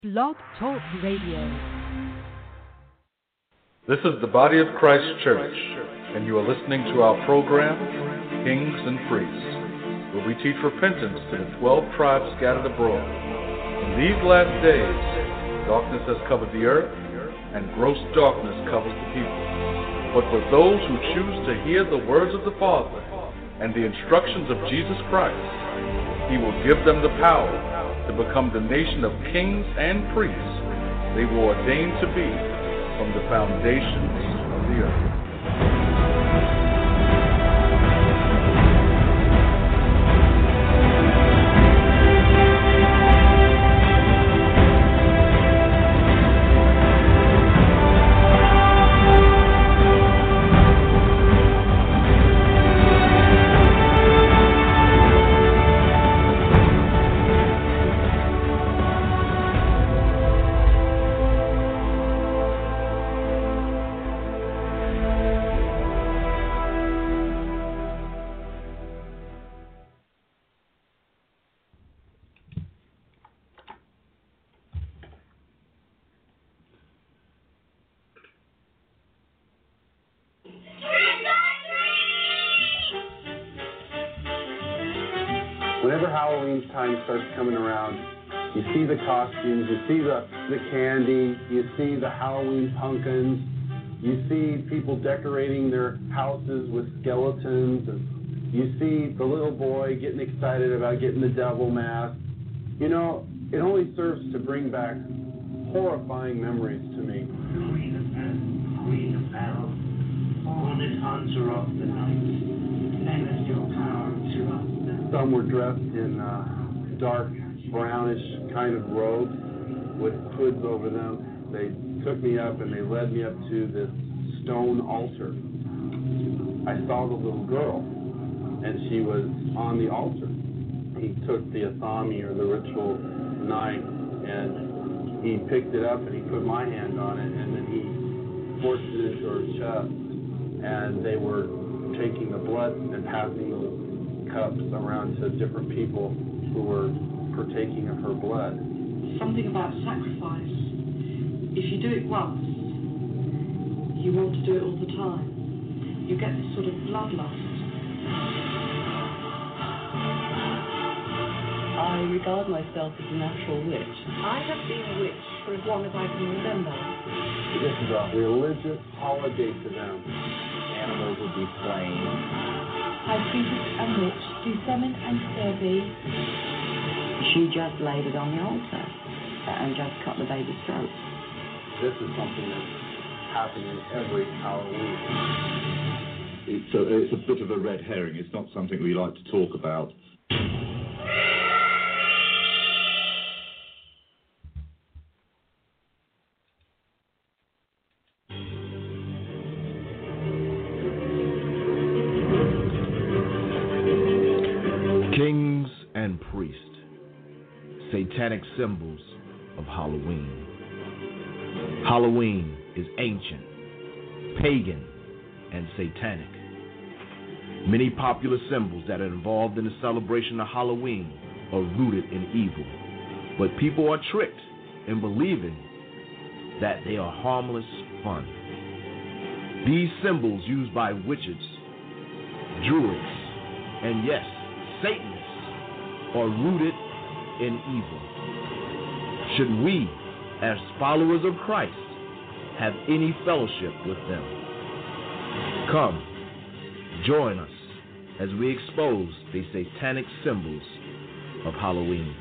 Blog Talk Radio. This is the Body of Christ Church, and you are listening to our program, Kings and Priests, where we teach repentance to the 12 tribes scattered abroad. In these last days, darkness has covered the earth, and gross darkness covers the people. But for those who choose to hear the words of the Father and the instructions of Jesus Christ, He will give them the power to become the nation of kings and priests they were ordained to be from the foundations of the earth. Whenever Halloween time starts coming around, you see the costumes, you see the candy, you see the Halloween pumpkins, you see people decorating their houses with skeletons, and you see the little boy getting excited about getting the devil mask. You know, it only serves to bring back horrifying memories to me. Queen of Battle, horned hunts are of the night, lend your power to us. Some were dressed in dark, brownish kind of robes with hoods over them. They took me up and they led me up to this stone altar. I saw the little girl, and she was on the altar. He took the athami, or the ritual knife, and he picked it up and he put my hand on it, and then he forced it into her chest, and they were taking the blood and passing the cups around to different people who were partaking of her blood. Something about sacrifice. If you do it once, you want to do it all the time. You get this sort of bloodlust. I regard myself as a natural witch. I have been a witch for as long as I can remember. This is a religious holiday to them. Animals would be slain. High priestess and witch do summon and stir thee. She just laid it on the altar and just cut the baby's throat. This is something that's happening every Halloween. It's a bit of a red herring. It's not something we like to talk about. Kings and priests, satanic symbols of Halloween. Halloween is ancient, pagan, and satanic. Many popular symbols that are involved in the celebration of Halloween are rooted in evil, but people are tricked in believing that they are harmless fun. These symbols used by witches, druids, and yes, Satanists are rooted in evil. Should we, as followers of Christ, have any fellowship with them? Come, join us as we expose the satanic symbols of Halloween.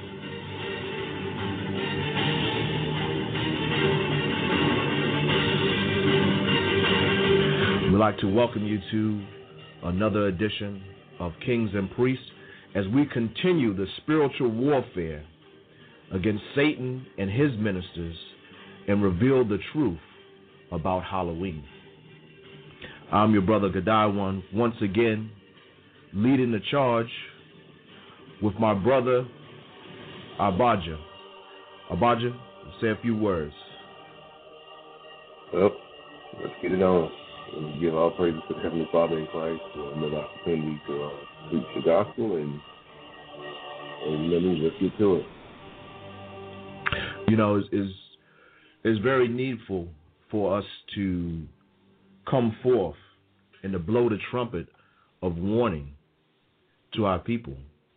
We'd like to welcome you to another edition of Kings and Priests as we continue the spiritual warfare against Satan and his ministers and reveal the truth about Halloween. I'm your brother Gadiwan, once again leading the charge with my brother Abaja. Abaja, say a few words. Well, let's get it on. And give all praises to the Heavenly Father in Christ for another opportunity to preach the gospel, and let's get to it. is very needful for us to come forth and to blow the trumpet of warning to our people.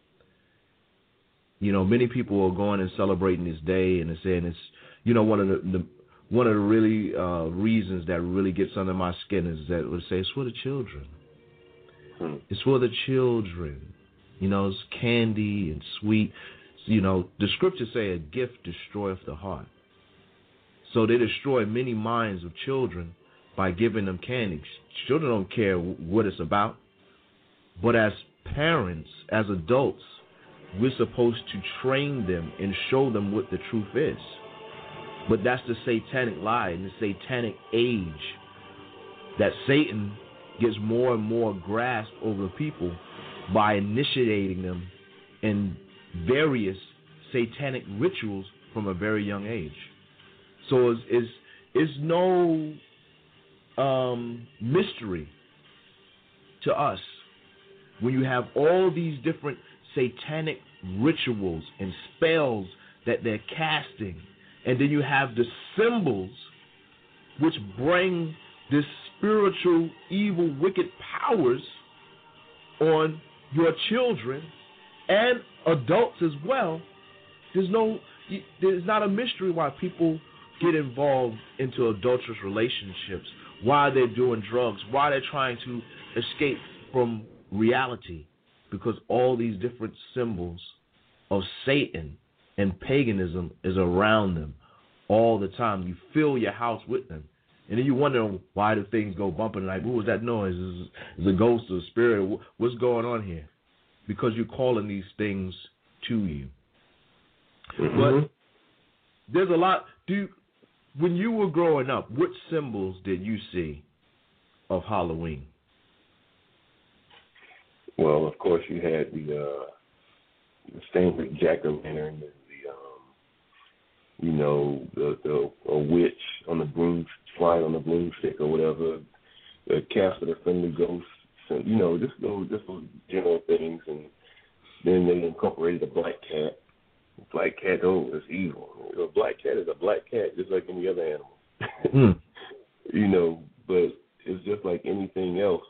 Many people are going and celebrating this day, and they're saying it's, one of the really reasons that really gets under my skin is that it would say it's for the children. It's for the children. It's candy and sweet. The scriptures say a gift destroyeth the heart. So they destroy many minds of children by giving them candy. Children don't care what it's about. But as parents, as adults, we're supposed to train them and show them what the truth is. But that's the satanic lie and the satanic age that Satan gets more and more grasp over people by initiating them in various satanic rituals from a very young age. So it's no mystery to us when you have all these different satanic rituals and spells that they're casting, and then you have the symbols which bring this spiritual, evil, wicked powers on your children and adults as well. There's not a mystery why people get involved into adulterous relationships, why they're doing drugs, why they're trying to escape from reality, because all these different symbols of Satan and paganism is around them all the time. You fill your house with them. And then you wonder why do things go bumping, like, what was that noise? Is a ghost or a spirit? What's going on here? Because you're calling these things to you. Mm-hmm. But there's a lot. When you were growing up, what symbols did you see of Halloween? Well, of course, you had the standard jack-o'-lantern, and the witch on the broom, flying on the broomstick or whatever, the Casper the Friendly Ghost, just those general things. And then they incorporated a black cat. Black cat, it's evil. A black cat is a black cat, just like any other animal. But it's just like anything else.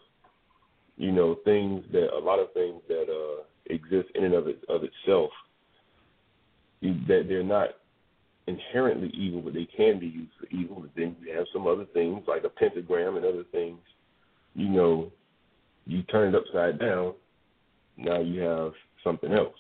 A lot of things that exist in and of itself, that they're not inherently evil, but they can be used for evil. But then you have some other things like a pentagram and other things. You turn it upside down, now you have something else.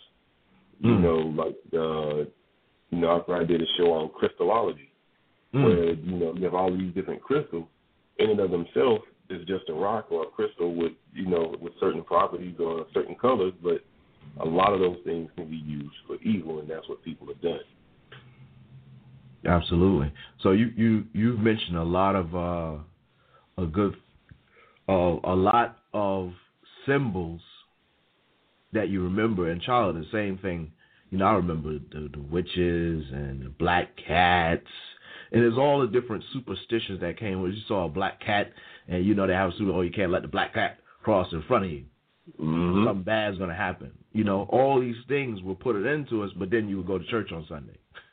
After I did a show on crystallology, where you have all these different crystals in and of themselves. It's just a rock or a crystal with certain properties or certain colors, but a lot of those things can be used for evil, and that's what people have done. Absolutely. So you've mentioned a lot of a lot of symbols that you remember in childhood. The same thing, I remember the witches and the black cats, and there's all the different superstitions that came with. You saw a black cat, and they have a super. You can't let the black cat cross in front of you. Mm-hmm. Something bad's going to happen. All these things were put it into us, but then you would go to church on Sunday.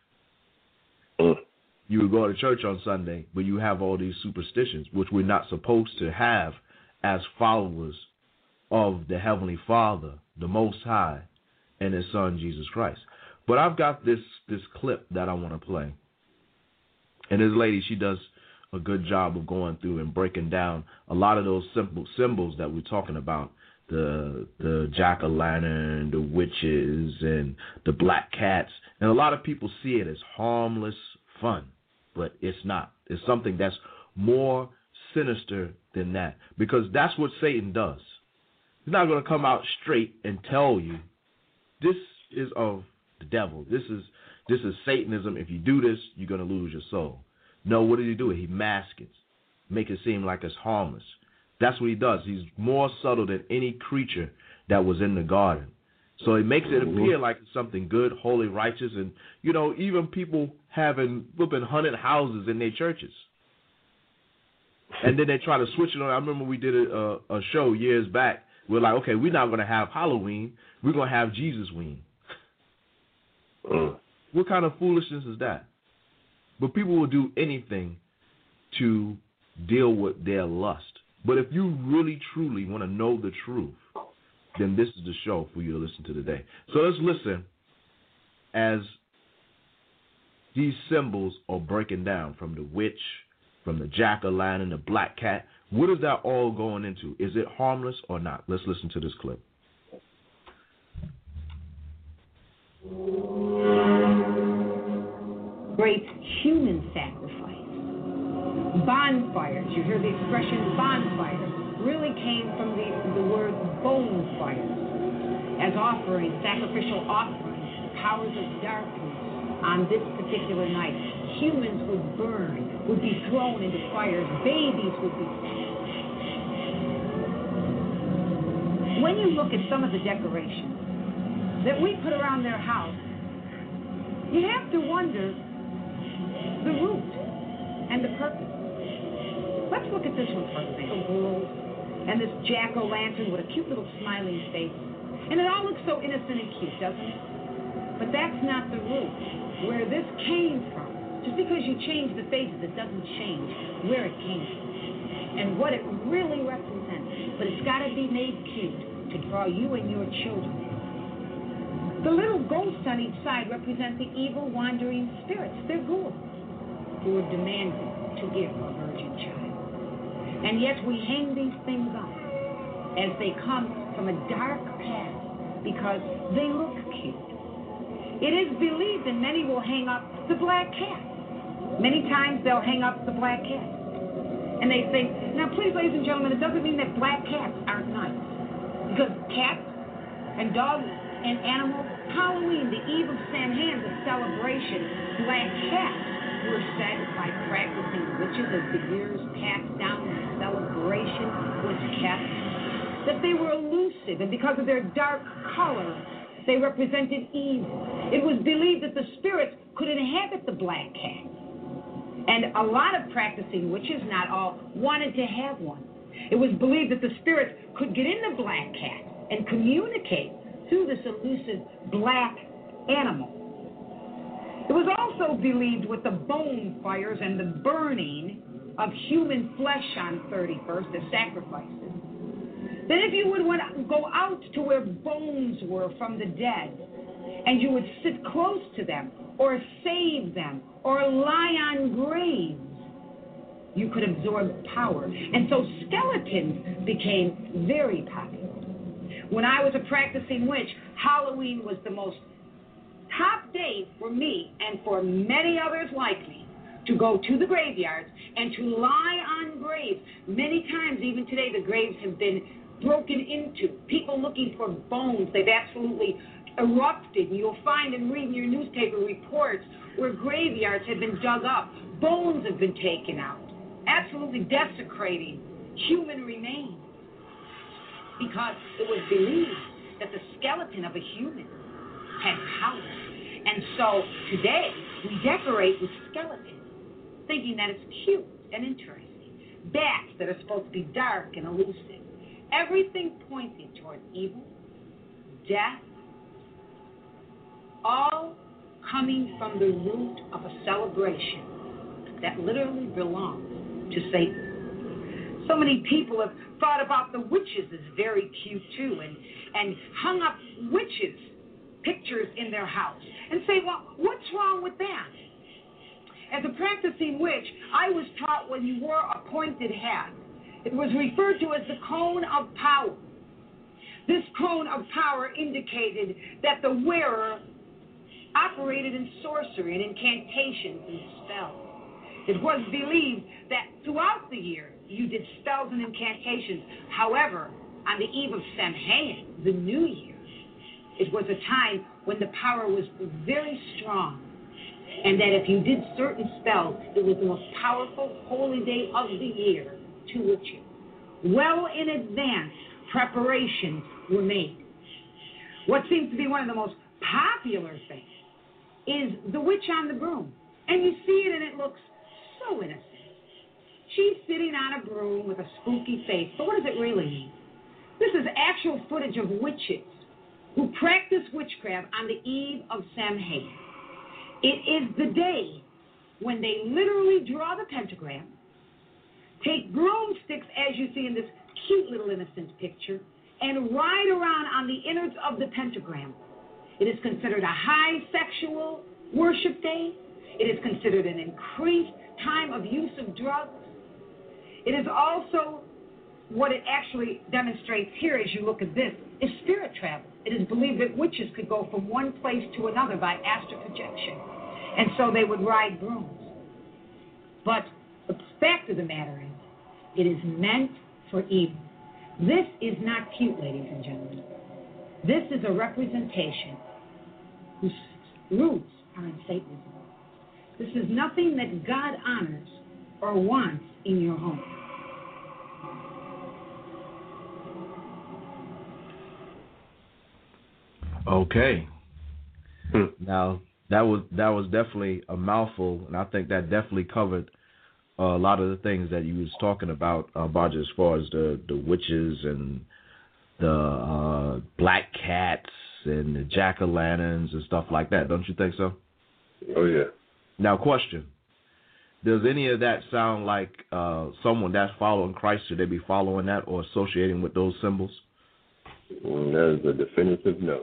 You would go to church on Sunday, but you have all these superstitions, which we're not supposed to have as followers of the Heavenly Father, the Most High, and His Son, Jesus Christ. But I've got this clip that I want to play. And this lady, she does a good job of going through and breaking down a lot of those symbols that we're talking about. The jack-o'-lantern, the witches, and the black cats. And a lot of people see it as harmless fun, but it's not. It's something that's more sinister than that, because that's what Satan does. He's not going to come out straight and tell you, this is of the devil. This is Satanism. If you do this, you're going to lose your soul. No, what did he do? He masks it, make it seem like it's harmless. That's what he does. He's more subtle than any creature that was in the garden. So he makes it appear like it's something good, holy, righteous, and, even people having flipping haunted houses in their churches. And then they try to switch it on. I remember we did a show years back. We're like, okay, we're not going to have Halloween. We're going to have Jesus-ween. What kind of foolishness is that? But people will do anything to deal with their lust. But if you really, truly want to know the truth, then this is the show for you to listen to today. So let's listen as these symbols are breaking down, from the witch, from the jack-o'-lantern, the black cat. What is that all going into? Is it harmless or not? Let's listen to this clip. Great human sacrifice. Bonfires, you hear the expression bonfire, really came from the word bonfire, as offerings, sacrificial offerings to the powers of darkness. On this particular night, humans would burn, would be thrown into fires, babies would be sacrificed. When you look at some of the decorations that we put around their house, you have to wonder the root and the purpose. Let's look at this one for example. A world and this jack-o'-lantern with a cute little smiling face. And it all looks so innocent and cute, doesn't it? But that's not the root, where this came from. Just because you change the faces, it doesn't change where it came from and what it really represents. But it's got to be made cute to draw you and your children. The little ghosts on each side represent the evil, wandering spirits. They're ghouls who are demanding to give a virgin child. And yet we hang these things up as they come from a dark past because they look cute. It is believed, and many will hang up the black cat. Many times they'll hang up the black cat. And they think, now please, ladies and gentlemen, it doesn't mean that black cats aren't nice. Because cats and dogs and animals, Halloween, the eve of Samhain, the celebration, black cats were said by practicing witches as the years passed down and the celebration was kept, that they were elusive, and because of their dark color, they represented evil. It was believed that the spirits could inhabit the black cat. And a lot of practicing witches, not all, wanted to have one. It was believed that the spirits could get in the black cat and communicate through this elusive black animal. It was also believed with the bonfires and the burning of human flesh on 31st, the sacrifices, that if you would want to go out to where bones were from the dead, and you would sit close to them, or save them, or lie on graves, you could absorb power. And so skeletons became very popular. When I was a practicing witch, Halloween was the most top day for me and for many others like me to go to the graveyards and to lie on graves. Many times, even today, the graves have been broken into. People looking for bones. They've absolutely erupted. You'll find and read in your newspaper reports where graveyards have been dug up. Bones have been taken out, absolutely desecrating human remains, because it was believed that the skeleton of a human had power. And so today we decorate with skeletons, thinking that it's cute and interesting. Bats that are supposed to be dark and elusive. Everything pointing toward evil, death, all coming from the root of a celebration that literally belongs to Satan. So many people have thought about the witches as very cute too, and hung up witches' pictures in their house and say, well, what's wrong with that? As a practicing witch, I was taught when you wore a pointed hat, it was referred to as the cone of power. This cone of power indicated that the wearer operated in sorcery and incantations and spells. It was believed that throughout the year you did spells and incantations. However, on the eve of Samhain, the new year, it was a time when the power was very strong, and that if you did certain spells, it was the most powerful holy day of the year to witches. Well in advance, preparations were made. What seems to be one of the most popular things is the witch on the broom. And you see it and it looks so innocent. She's sitting on a broom with a spooky face. But what does it really mean? This is actual footage of witches who practice witchcraft on the eve of Samhain. It is the day when they literally draw the pentagram, take broomsticks, as you see in this cute little innocent picture, and ride around on the innards of the pentagram. It is considered a high sexual worship day. It is considered an increased time of use of drugs. It is also what it actually demonstrates here as you look at this is spirit travel. It is believed that witches could go from one place to another by astral projection. And so they would ride brooms. But the fact of the matter is, it is meant for evil. This is not cute, ladies and gentlemen. This is a representation whose roots are in Satanism. This is nothing that God honors or wants in your home. Okay. Now that was definitely a mouthful, and I think that definitely covered a lot of the things that you was talking about, Baja, as far as the witches and the black cats and the jack-o'-lanterns and stuff like that. Don't you think so? Oh yeah. Now, question: does any of that sound like someone that's following Christ? Should they be following that or associating with those symbols? That is a definitive no.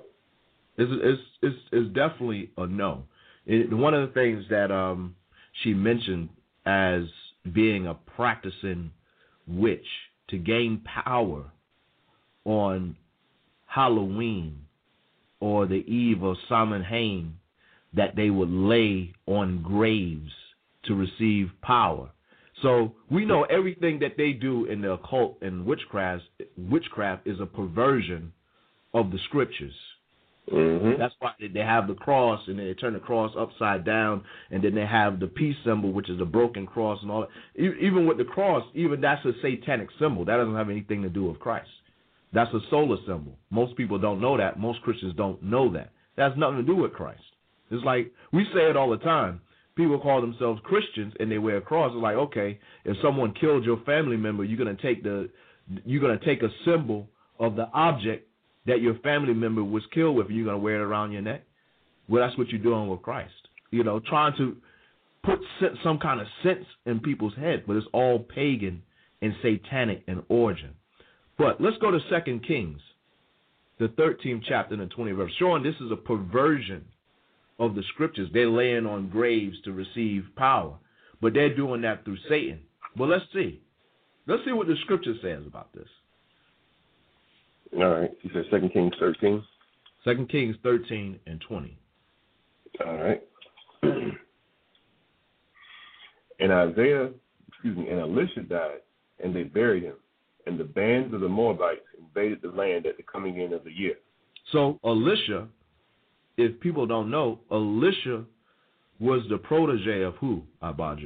It's definitely a no. One of the things that she mentioned as being a practicing witch to gain power on Halloween or the eve of Samhain, that they would lay on graves to receive power. So we know everything that they do in the occult and witchcraft is a perversion of the scriptures. Mm-hmm. That's why they have the cross, and they turn the cross upside down, and then they have the peace symbol, which is a broken cross and all that. Even with the cross, even that's a satanic symbol. That doesn't have anything to do with Christ. That's a solar symbol. Most people don't know that. Most Christians don't know that. That has nothing to do with Christ. It's like we say it all the time. People call themselves Christians and they wear a cross. It's like, okay, if someone killed your family member, you're gonna take a symbol of the object that your family member was killed with, and you're going to wear it around your neck. Well, that's what you're doing with Christ. You know, trying to put some kind of sense in people's head, but it's all pagan and satanic in origin. But let's go to 2 Kings, the 13th chapter and the 20th verse, showing this is a perversion of the scriptures. They're laying on graves to receive power, but they're doing that through Satan. Well, let's see. Let's see what the scripture says about this. All right. You said 2 Kings 13? 2 Kings 13 and 20. All right. And Elisha died, and they buried him, and the bands of the Moabites invaded the land at the coming in of the year. So Elisha, if people don't know, Elisha was the protege of who, Abijah?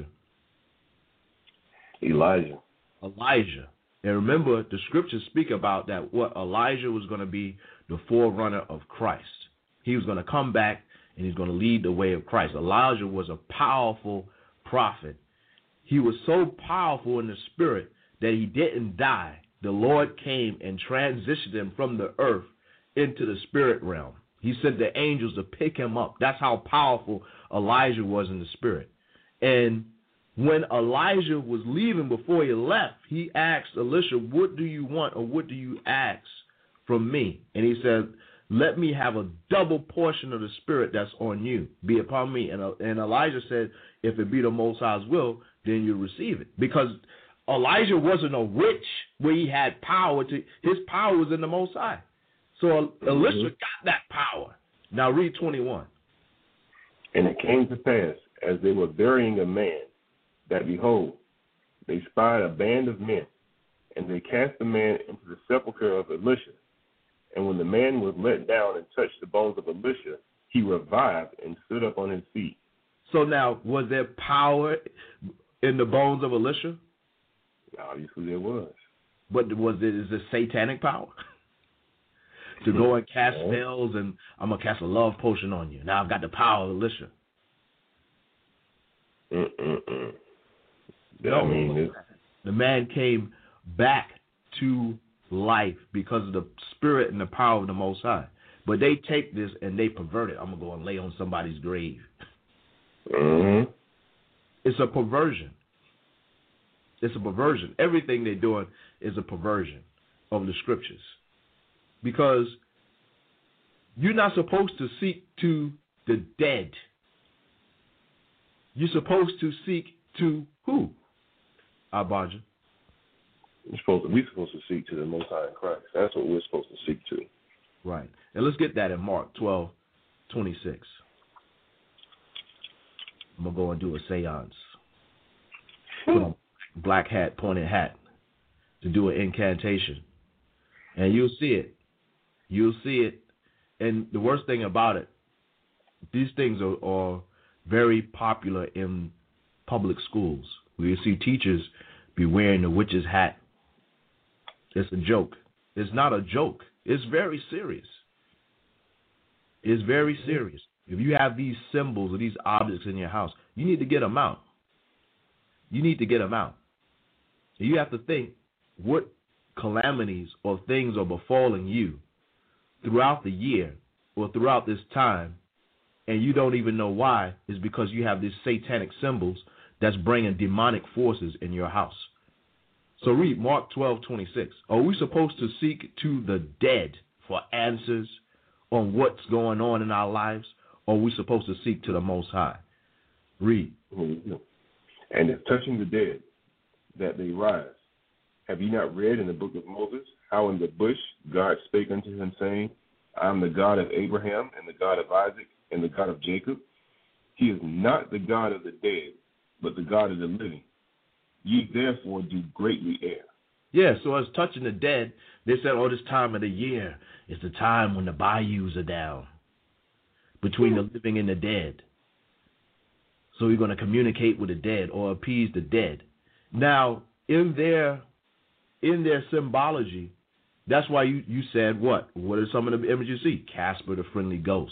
Elijah. And remember, the scriptures speak about that what Elijah was going to be the forerunner of Christ. He was going to come back, and he's going to lead the way of Christ. Elijah was a powerful prophet. He was so powerful in the spirit that he didn't die. The Lord came and transitioned him from the earth into the spirit realm. He sent the angels to pick him up. That's how powerful Elijah was in the spirit. And when Elijah was leaving, before he left, he asked Elisha, what do you want, or what do you ask from me? And he said, let me have a double portion of the spirit that's on you be upon me. And Elijah said, if it be the Most High's will, then you receive it. Because Elijah wasn't a witch where he had power. His power was in the Most High. So Elisha got that power. Now read 21. And it came to pass, as they were burying a man, that behold, they spied a band of men, and they cast the man into the sepulchre of Elisha. And when the man was let down and touched the bones of Elisha, he revived and stood up on his feet. So now, was there power in the bones of Elisha? Obviously there was. But is it satanic power? To go and cast spells, and I'm going to cast a love potion on you. Now I've got the power of Elisha. No, the man came back to life because of the spirit and the power of the Most High. But they take this and they pervert it. I'm going to go and lay on somebody's grave. It's a perversion. It's a perversion. Everything they're doing is a perversion of the scriptures. Because you're not supposed to seek to the dead. You're supposed to seek to who, Abanja? We're supposed to seek to the Most High in Christ. That's what we're supposed to seek to. Right. And let's get that in Mark 12:26. I'm going to go and do a seance. Put on black hat, pointed hat, to do an incantation. And you'll see it. You'll see it. And the worst thing about it, these things are very popular in public schools, where you see teachers be wearing the witch's hat. It's a joke. It's not a joke. It's very serious. It's very serious. If you have these symbols or these objects in your house, you need to get them out. You need to get them out. You have to think what calamities or things are befalling you throughout the year or throughout this time, and you don't even know why. Is because you have these satanic symbols that's bringing demonic forces in your house. So read Mark 12:26. Are we supposed to seek to the dead for answers on what's going on in our lives, or are we supposed to seek to the Most High? Read. And if touching the dead, that they rise. Have you not read in the book of Moses how in the bush God spake unto him, saying, I am the God of Abraham and the God of Isaac and the God of Jacob? He is not the God of the dead, but the God of the living. Ye therefore do greatly err. Yeah, so as touching the dead, they said, oh, this time of the year is the time when the bayous are down between the living and the dead. So we're going to communicate with the dead or appease the dead. Now, in their symbology, that's why you said what? What are some of the images you see? Casper the friendly ghost.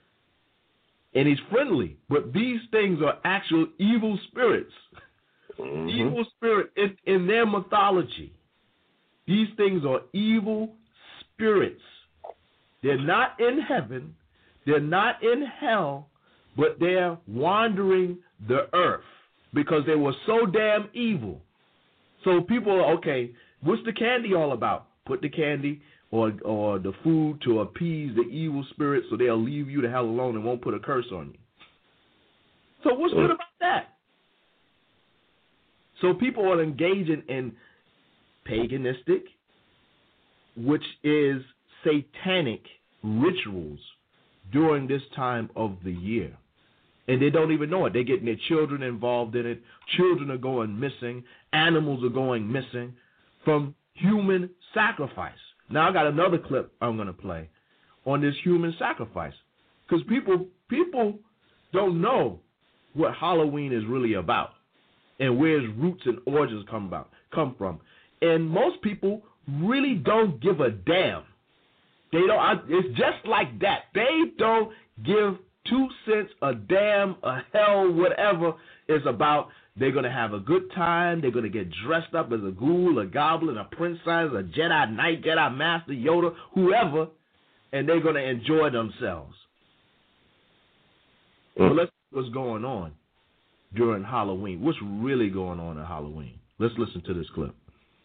And he's friendly, but these things are actual evil spirits. Mm-hmm. Evil spirit in their mythology. These things are evil spirits. They're not in heaven. They're not in hell, but they're wandering the earth because they were so damn evil. So people are, okay, what's the candy all about? Put the candy or the food to appease the evil spirits so they'll leave you the hell alone and won't put a curse on you. So what's good about that? So people are engaging in paganistic, which is satanic rituals during this time of the year. And they don't even know it. They're getting their children involved in it. Children are going missing. Animals are going missing from human sacrifice. Now I got another clip I'm going to play on this human sacrifice. Because people don't know what Halloween is really about and where its roots and origins come from. And most people really don't give a damn. They don't. It's just like that. They don't give 2 cents a damn, a hell, whatever it's about. They're going to have a good time. They're going to get dressed up as a ghoul, a goblin, a princess, a Jedi Knight, Jedi Master, Yoda, whoever, and they're going to enjoy themselves. So let's see what's going on during Halloween. What's really going on at Halloween? Let's listen to this clip.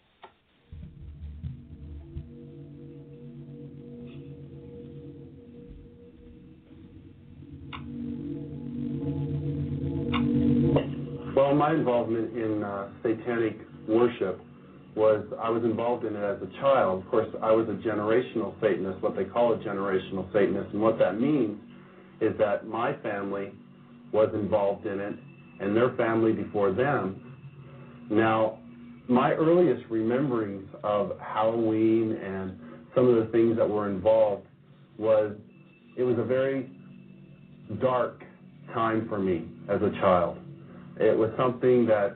Well, my involvement in satanic worship I was involved in it as a child. Of course, I was a generational Satanist, what they call a generational Satanist. And what that means is that my family was involved in it and their family before them. Now, my earliest rememberings of Halloween and some of the things that were involved it was a very dark time for me as a child. It was something that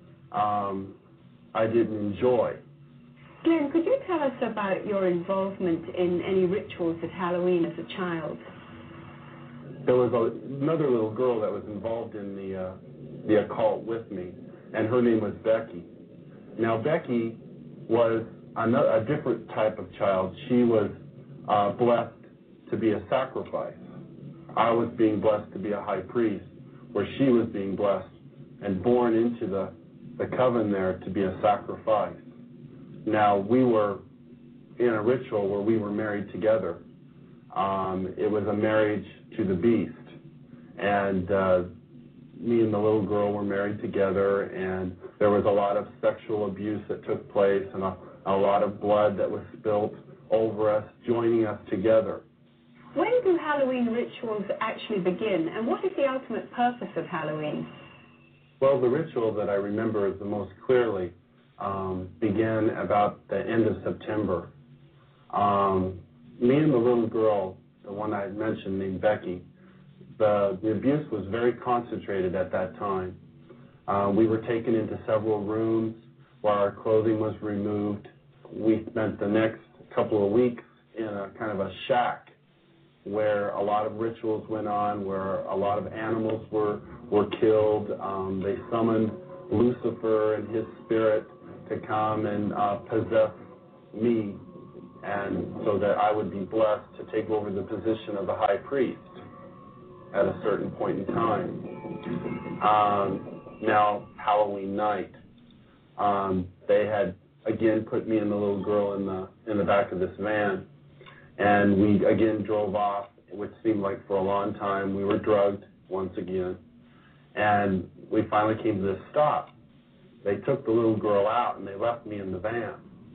I didn't enjoy. Glenn, could you tell us about your involvement in any rituals at Halloween as a child? There was another little girl that was involved in the occult with me, and her name was Becky. Now, Becky was a different type of child. She was blessed to be a sacrifice. I was being blessed to be a high priest, where she was being blessed and born into the coven there to be a sacrifice. Now, we were in a ritual where we were married together. It was a marriage to the beast. And me and the little girl were married together, and there was a lot of sexual abuse that took place and a lot of blood that was spilt over us, joining us together. When do Halloween rituals actually begin, and what is the ultimate purpose of Halloween? Well, the ritual that I remember the most clearly began about the end of September. Me and the little girl, the one I had mentioned named Becky, the abuse was very concentrated at that time. We were taken into several rooms where our clothing was removed. We spent the next couple of weeks in a kind of a shack where a lot of rituals went on, where a lot of animals were killed. They summoned Lucifer and his spirit to come and possess me, and so that I would be blessed to take over the position of the high priest at a certain point in time. Now, Halloween night, they had again put me and the little girl in the back of this van, and we again drove off, which seemed like for a long time. We were drugged once again, and we finally came to this stop. They took the little girl out and they left me in the van.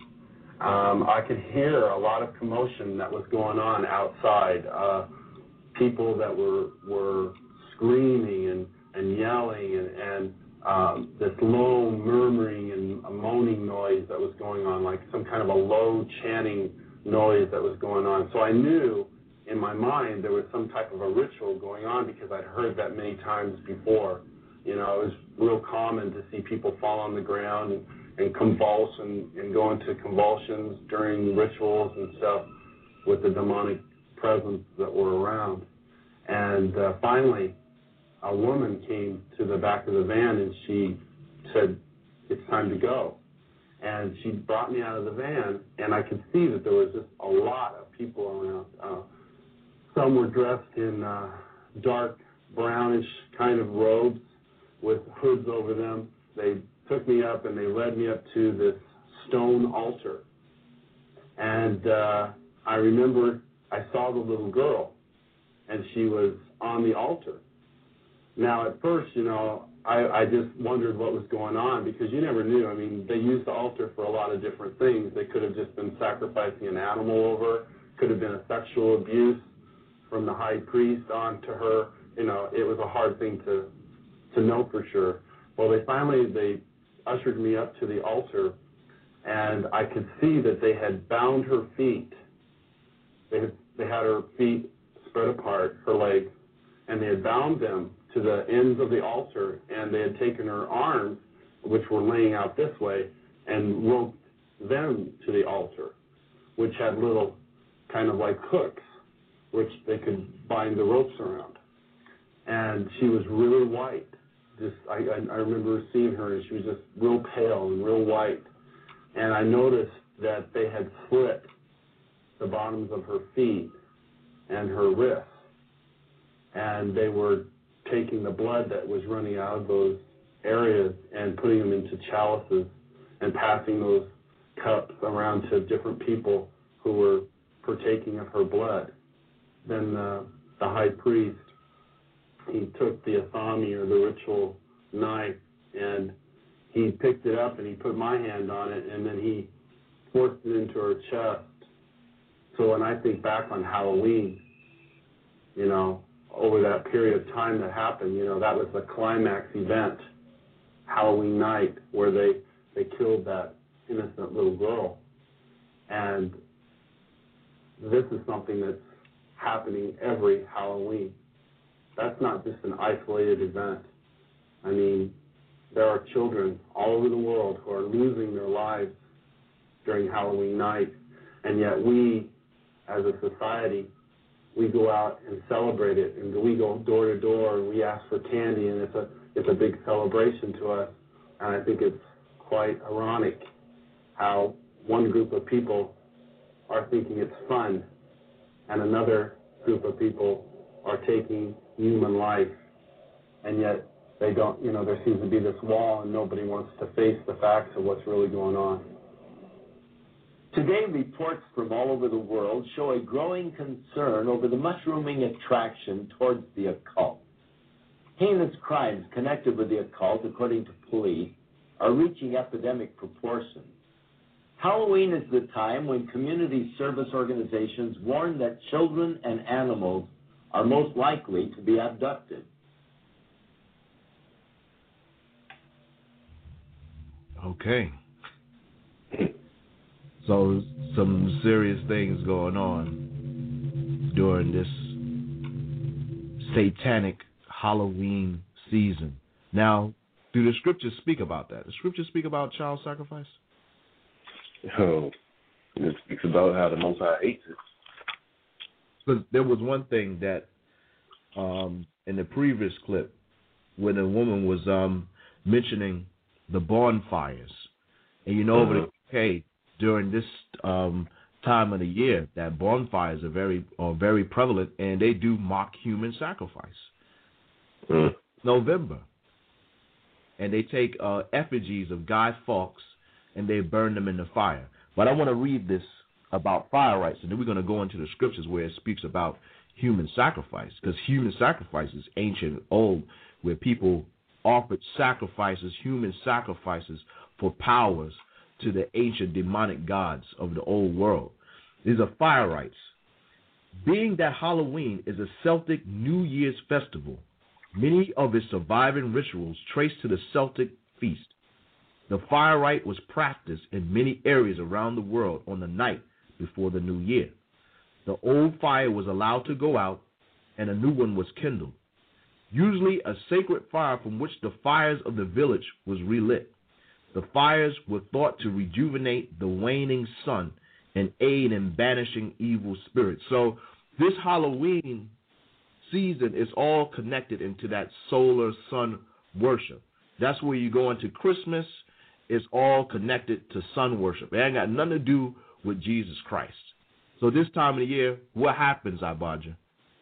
I could hear a lot of commotion that was going on outside. People that were screaming and yelling and this low murmuring and a moaning noise that was going on, like some kind of a low chanting noise that was going on. So I knew in my mind there was some type of a ritual going on because I'd heard that many times before. You know, it was real common to see people fall on the ground and convulse and go into convulsions during rituals and stuff with the demonic presence that were around. And finally, a woman came to the back of the van and she said, "It's time to go." And she brought me out of the van, and I could see that there was just a lot of people around. Some were dressed in dark brownish kind of robes with hoods over them. They took me up and they led me up to this stone altar. And I remember I saw the little girl, and she was on the altar. Now, at first, you know, I just wondered what was going on because you never knew. I mean, they used the altar for a lot of different things. They could have just been sacrificing an animal over, could have been a sexual abuse from the high priest onto her. You know, it was a hard thing to know for sure. Well, they ushered me up to the altar, and I could see that they had bound her feet. They had her feet spread apart, her legs, and they had bound them to the ends of the altar, and they had taken her arms, which were laying out this way, and roped them to the altar, which had little kind of like hooks, which they could bind the ropes around. And she was really white. I remember seeing her, and she was just real pale and real white. And I noticed that they had slit the bottoms of her feet and her wrists, and they were taking the blood that was running out of those areas and putting them into chalices and passing those cups around to different people who were partaking of her blood. Then the high priest, he took the athami, or the ritual knife, and he picked it up and he put my hand on it, and then he forced it into her chest. So when I think back on Halloween, you know, over that period of time that happened, you know, that was the climax event, Halloween night, where they killed that innocent little girl. And this is something that's happening every Halloween. That's not just an isolated event. I mean, there are children all over the world who are losing their lives during Halloween night, and yet we, as a society, we go out and celebrate it, and we go door to door and we ask for candy, and it's a big celebration to us. And I think it's quite ironic how one group of people are thinking it's fun, and another group of people are taking human life, and yet they don't, there seems to be this wall and nobody wants to face the facts of what's really going on. Today, reports from all over the world show a growing concern over the mushrooming attraction towards the occult. Heinous crimes connected with the occult, according to police, are reaching epidemic proportions. Halloween is the time when community service organizations warn that children and animals are most likely to be abducted. Okay. So some serious things going on during this satanic Halloween season. Now, do the scriptures speak about that? The scriptures speak about child sacrifice? Oh, it speaks about how the Most High hates it. Because there was one thing that in the previous clip when a woman was mentioning the bonfires. And over the UK, during this time of the year, that bonfires are very prevalent, and they do mock human sacrifice. November. And they take effigies of Guy Fawkes and they burn them in the fire. But I want to read this about fire rites, and then we're going to go into the scriptures where it speaks about human sacrifice, because human sacrifice is ancient, old, where people offered sacrifices, human sacrifices for powers to the ancient demonic gods of the old world. These are fire rites. Being that Halloween is a Celtic New Year's festival, many of its surviving rituals trace to the Celtic feast. The fire rite was practiced in many areas around the world on the night before the new year. The old fire was allowed to go out and a new one was kindled. Usually a sacred fire from which the fires of the village was relit. The fires were thought to rejuvenate the waning sun and aid in banishing evil spirits. So this Halloween season is all connected into that solar sun worship. That's where you go into Christmas. It's all connected to sun worship. It ain't got nothing to do with Jesus Christ. So this time of the year, what happens, Abadja?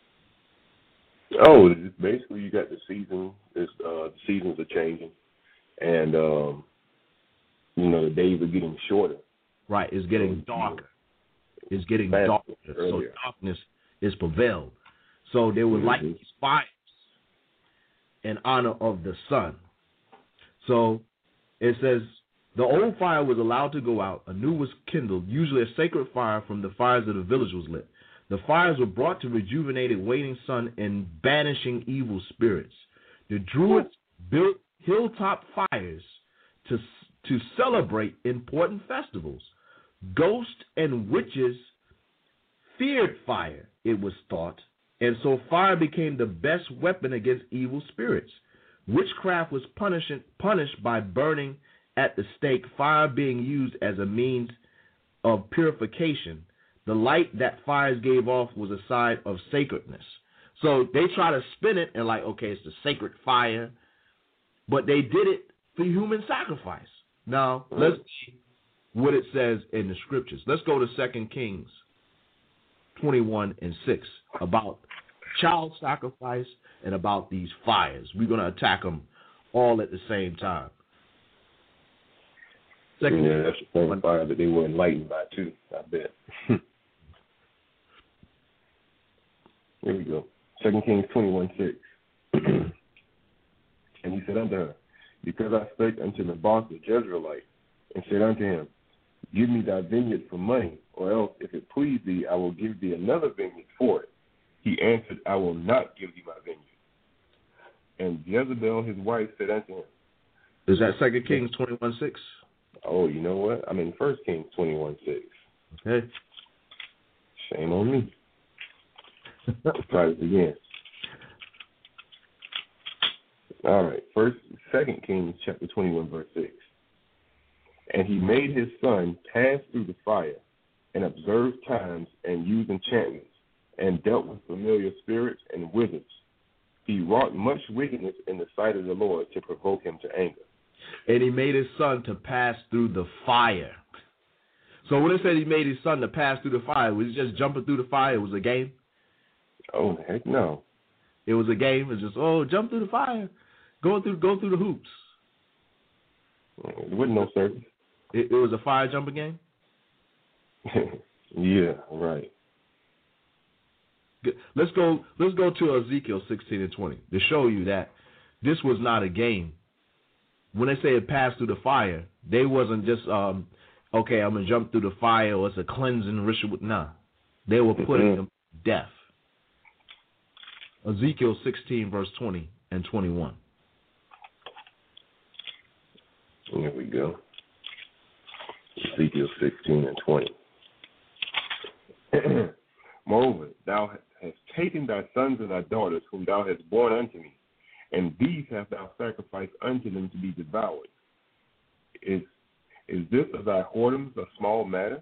Oh, basically you got the season. The seasons are changing, and the days are getting shorter. Right, it's getting darker. It's getting darker. So darkness is prevailed. So they would light these fires in honor of the sun. So it says the old fire was allowed to go out, a new was kindled, usually a sacred fire from the fires of the village was lit. The fires were brought to rejuvenate a waning sun and banishing evil spirits. The Druids built hilltop fires to celebrate important festivals. Ghosts and witches feared fire, it was thought, and so fire became the best weapon against evil spirits. Witchcraft was punished by burning at the stake, fire being used as a means of purification. The light that fires gave off was a sign of sacredness. So they try to spin it and okay, it's the sacred fire, but they did it for human sacrifice. Now, let's see what it says in the scriptures. Let's go to 2 Kings 21:6 about child sacrifice and about these fires. We're going to attack them all at the same time. That's the same fire that they were enlightened by, too, I bet. Here we go. 2 Kings 21:6. And he said unto her, because I spake unto Naboth the Jezreelite, and said unto him, give me thy vineyard for money, or else, if it please thee, I will give thee another vineyard for it. He answered, I will not give thee my vineyard. And Jezebel his wife said unto him. Is that 2 Kings 21:6? Oh, you know what? I'm in 1 Kings 21:6. Okay. Shame on me. Let's try this again. All right. 2 Kings chapter 21, verse 6. And he made his son pass through the fire, and observed times, and used enchantments, and dealt with familiar spirits and wizards. He wrought much wickedness in the sight of the Lord to provoke him to anger. And he made his son to pass through the fire. So when it said he made his son to pass through the fire, was he just jumping through the fire? It was a game? Oh, heck no. It was a game. It was just, jump through the fire. Go through the hoops. It wasn't no circus. It was a fire jumping game? Yeah, right. Let's go to Ezekiel 16 and 20 to show you that this was not a game. When they say it passed through the fire, they wasn't just okay, I'm gonna jump through the fire or it's a cleansing ritual. Nah. They were putting them to death. Ezekiel 16 verse 20 and 21. Here we go. Ezekiel 16 and 20. Moreover, thou hast taken thy sons and thy daughters, whom thou hast borne unto me, and these have thou sacrificed unto them to be devoured. Is this of thy whoredoms a small matter?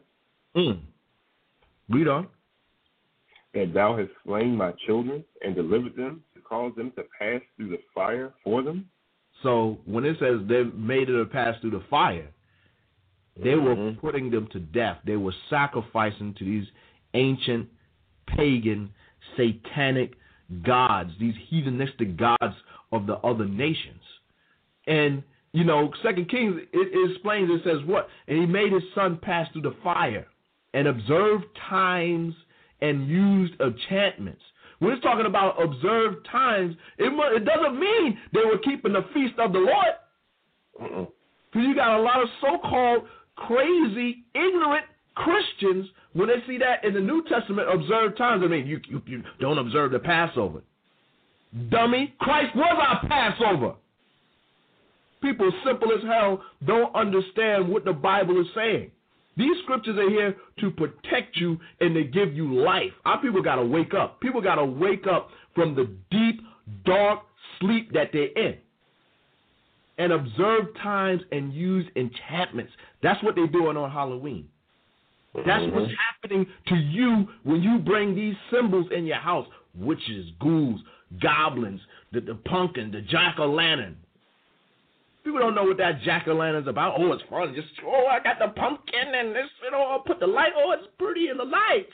Read on. That thou hast slain my children and delivered them to cause them to pass through the fire for them? So when it says they made it to pass through the fire, they were putting them to death. They were sacrificing to these ancient, pagan, satanic gods, these heathenistic gods of the other nations. And, 2 Kings, it explains, it says what? And he made his son pass through the fire and observed times and used enchantments. When it's talking about observed times, it doesn't mean they were keeping the feast of the Lord. Because you got a lot of so-called crazy, ignorant Christians, when they see that in the New Testament, observed times, I mean, you don't observe the Passover. Dummy, Christ was our Passover. People simple as hell don't understand what the Bible is saying. These scriptures are here to protect you and to give you life. Our people got to wake up. People got to wake up from the deep, dark sleep that they're in and observe times and use enchantments. That's what they're doing on Halloween. That's what's happening to you when you bring these symbols in your house. Witches, ghouls, goblins, the pumpkin, the jack-o'-lantern. People don't know what that jack-o'-lantern's about. Oh, it's fun. Just, I got the pumpkin and this, I'll put the light. Oh, it's pretty in the lights.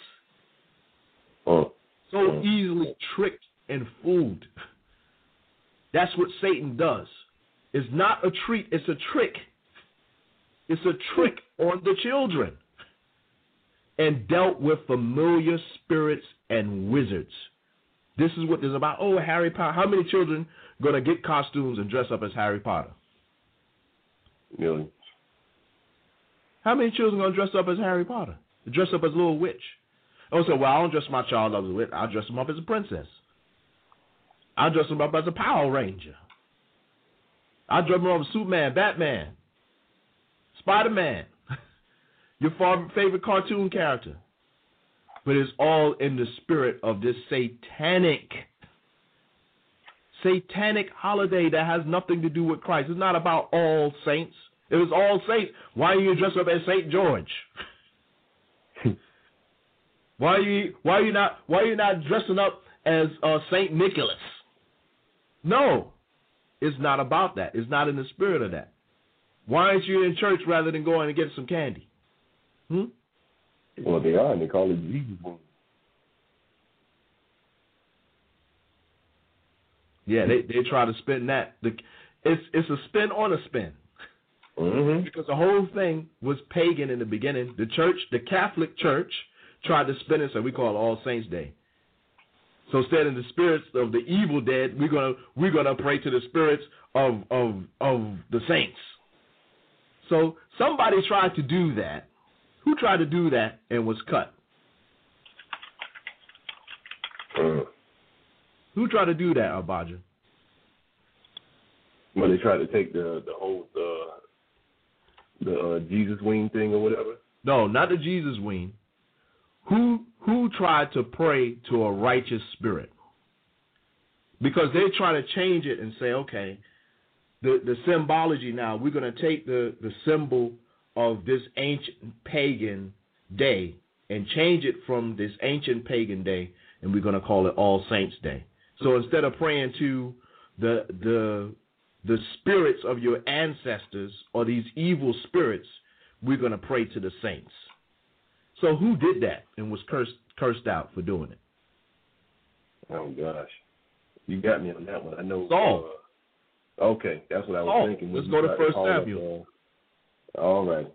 So easily tricked and fooled. That's what Satan does. It's not a treat. It's a trick. It's a trick on the children. And dealt with familiar spirits and wizards. This is what this is about. Oh, Harry Potter. How many children going to get costumes and dress up as Harry Potter? Millions. How many children going to dress up as Harry Potter? Dress up as a little witch? Oh, so, I don't dress my child up as a witch. I'll dress him up as a princess. I'll dress him up as a Power Ranger. I'll dress him up as Superman, Batman, Spider-Man. Your favorite cartoon character. But it's all in the spirit of this satanic holiday that has nothing to do with Christ. It's not about all saints. It was all saints. Why are you dressed up as St. George? Why are you not dressing up as St. Nicholas? No. It's not about that. It's not in the spirit of that. Why aren't you in church rather than going and getting some candy? Well, they are, and they call it Jesus. Yeah, they try to spin that. It's a spin on a spin. Because the whole thing was pagan in the beginning. The church, the Catholic Church, tried to spin it, so we call it All Saints Day. So instead of the spirits of the evil dead, we're gonna pray to the spirits of the saints. So somebody tried to do that. Who tried to do that and was cut? Who tried to do that, Abaja? Well, they tried to take the whole Jesus wing thing or whatever. No, not the Jesus wing. Who tried to pray to a righteous spirit? Because they try to change it and say, okay, the symbology now, we're going to take the symbol of this ancient pagan day and change it from this ancient pagan day, and we're going to call it All Saints Day. So instead of praying to the spirits of your ancestors or these evil spirits, we're going to pray to the saints. So who did that and was cursed out for doing it? Oh, gosh. You got me on that one. I know. Saul. Okay, that's what I was thinking. Let's go to 1 Samuel. All right.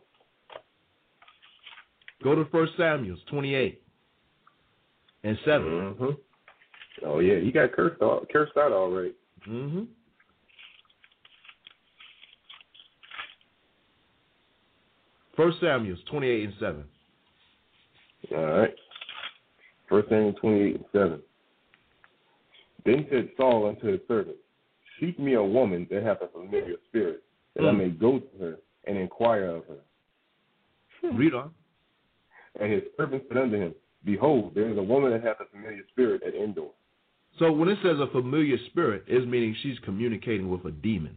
Go to 1 Samuel 28 and 7. Mm-hmm. Oh, yeah, he got cursed out all right. Mm-hmm. First Samuel 28 and 7. All right. 1 Samuel 28 and 7. Then said Saul unto his servant, seek me a woman that hath a familiar spirit, that I may go to her and inquire of her. Read on. And his servant said unto him, behold, there is a woman that hath a familiar spirit at Endor. So when it says a familiar spirit, it's meaning she's communicating with a demon.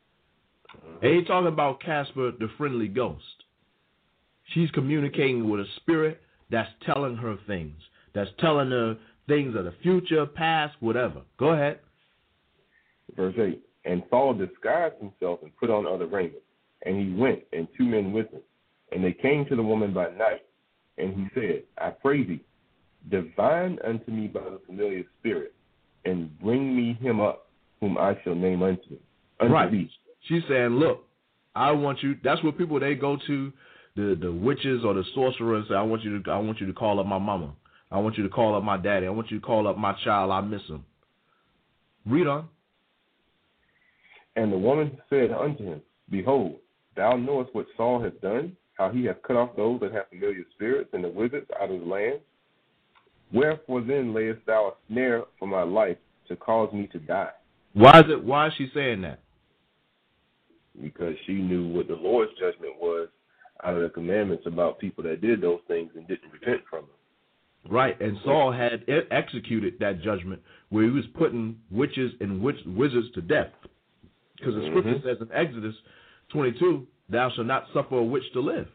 It ain't talking about Casper, the friendly ghost. She's communicating with a spirit that's telling her things, that's telling her things of the future, past, whatever. Go ahead. Verse 8, and Saul disguised himself and put on other raiment, and he went, and 2 men with him. And they came to the woman by night, and he said, I pray thee, divine unto me by the familiar spirit, and bring me him up, whom I shall name unto thee. Right. She's saying, look, I want you. That's what people, they go to the witches or the sorcerers. I want you to call up my mama. I want you to call up my daddy. I want you to call up my child. I miss him. Read on. And the woman said unto him, behold, thou knowest what Saul hath done, how he hath cut off those that have familiar spirits and the wizards out of the land. Wherefore then layest thou a snare for my life to cause me to die? Why is she saying that? Because she knew what the Lord's judgment was out of the commandments about people that did those things and didn't repent from them. Right, and Saul had executed that judgment where he was putting witches and wizards to death. Because the scripture says in Exodus 22, thou shalt not suffer a witch to live.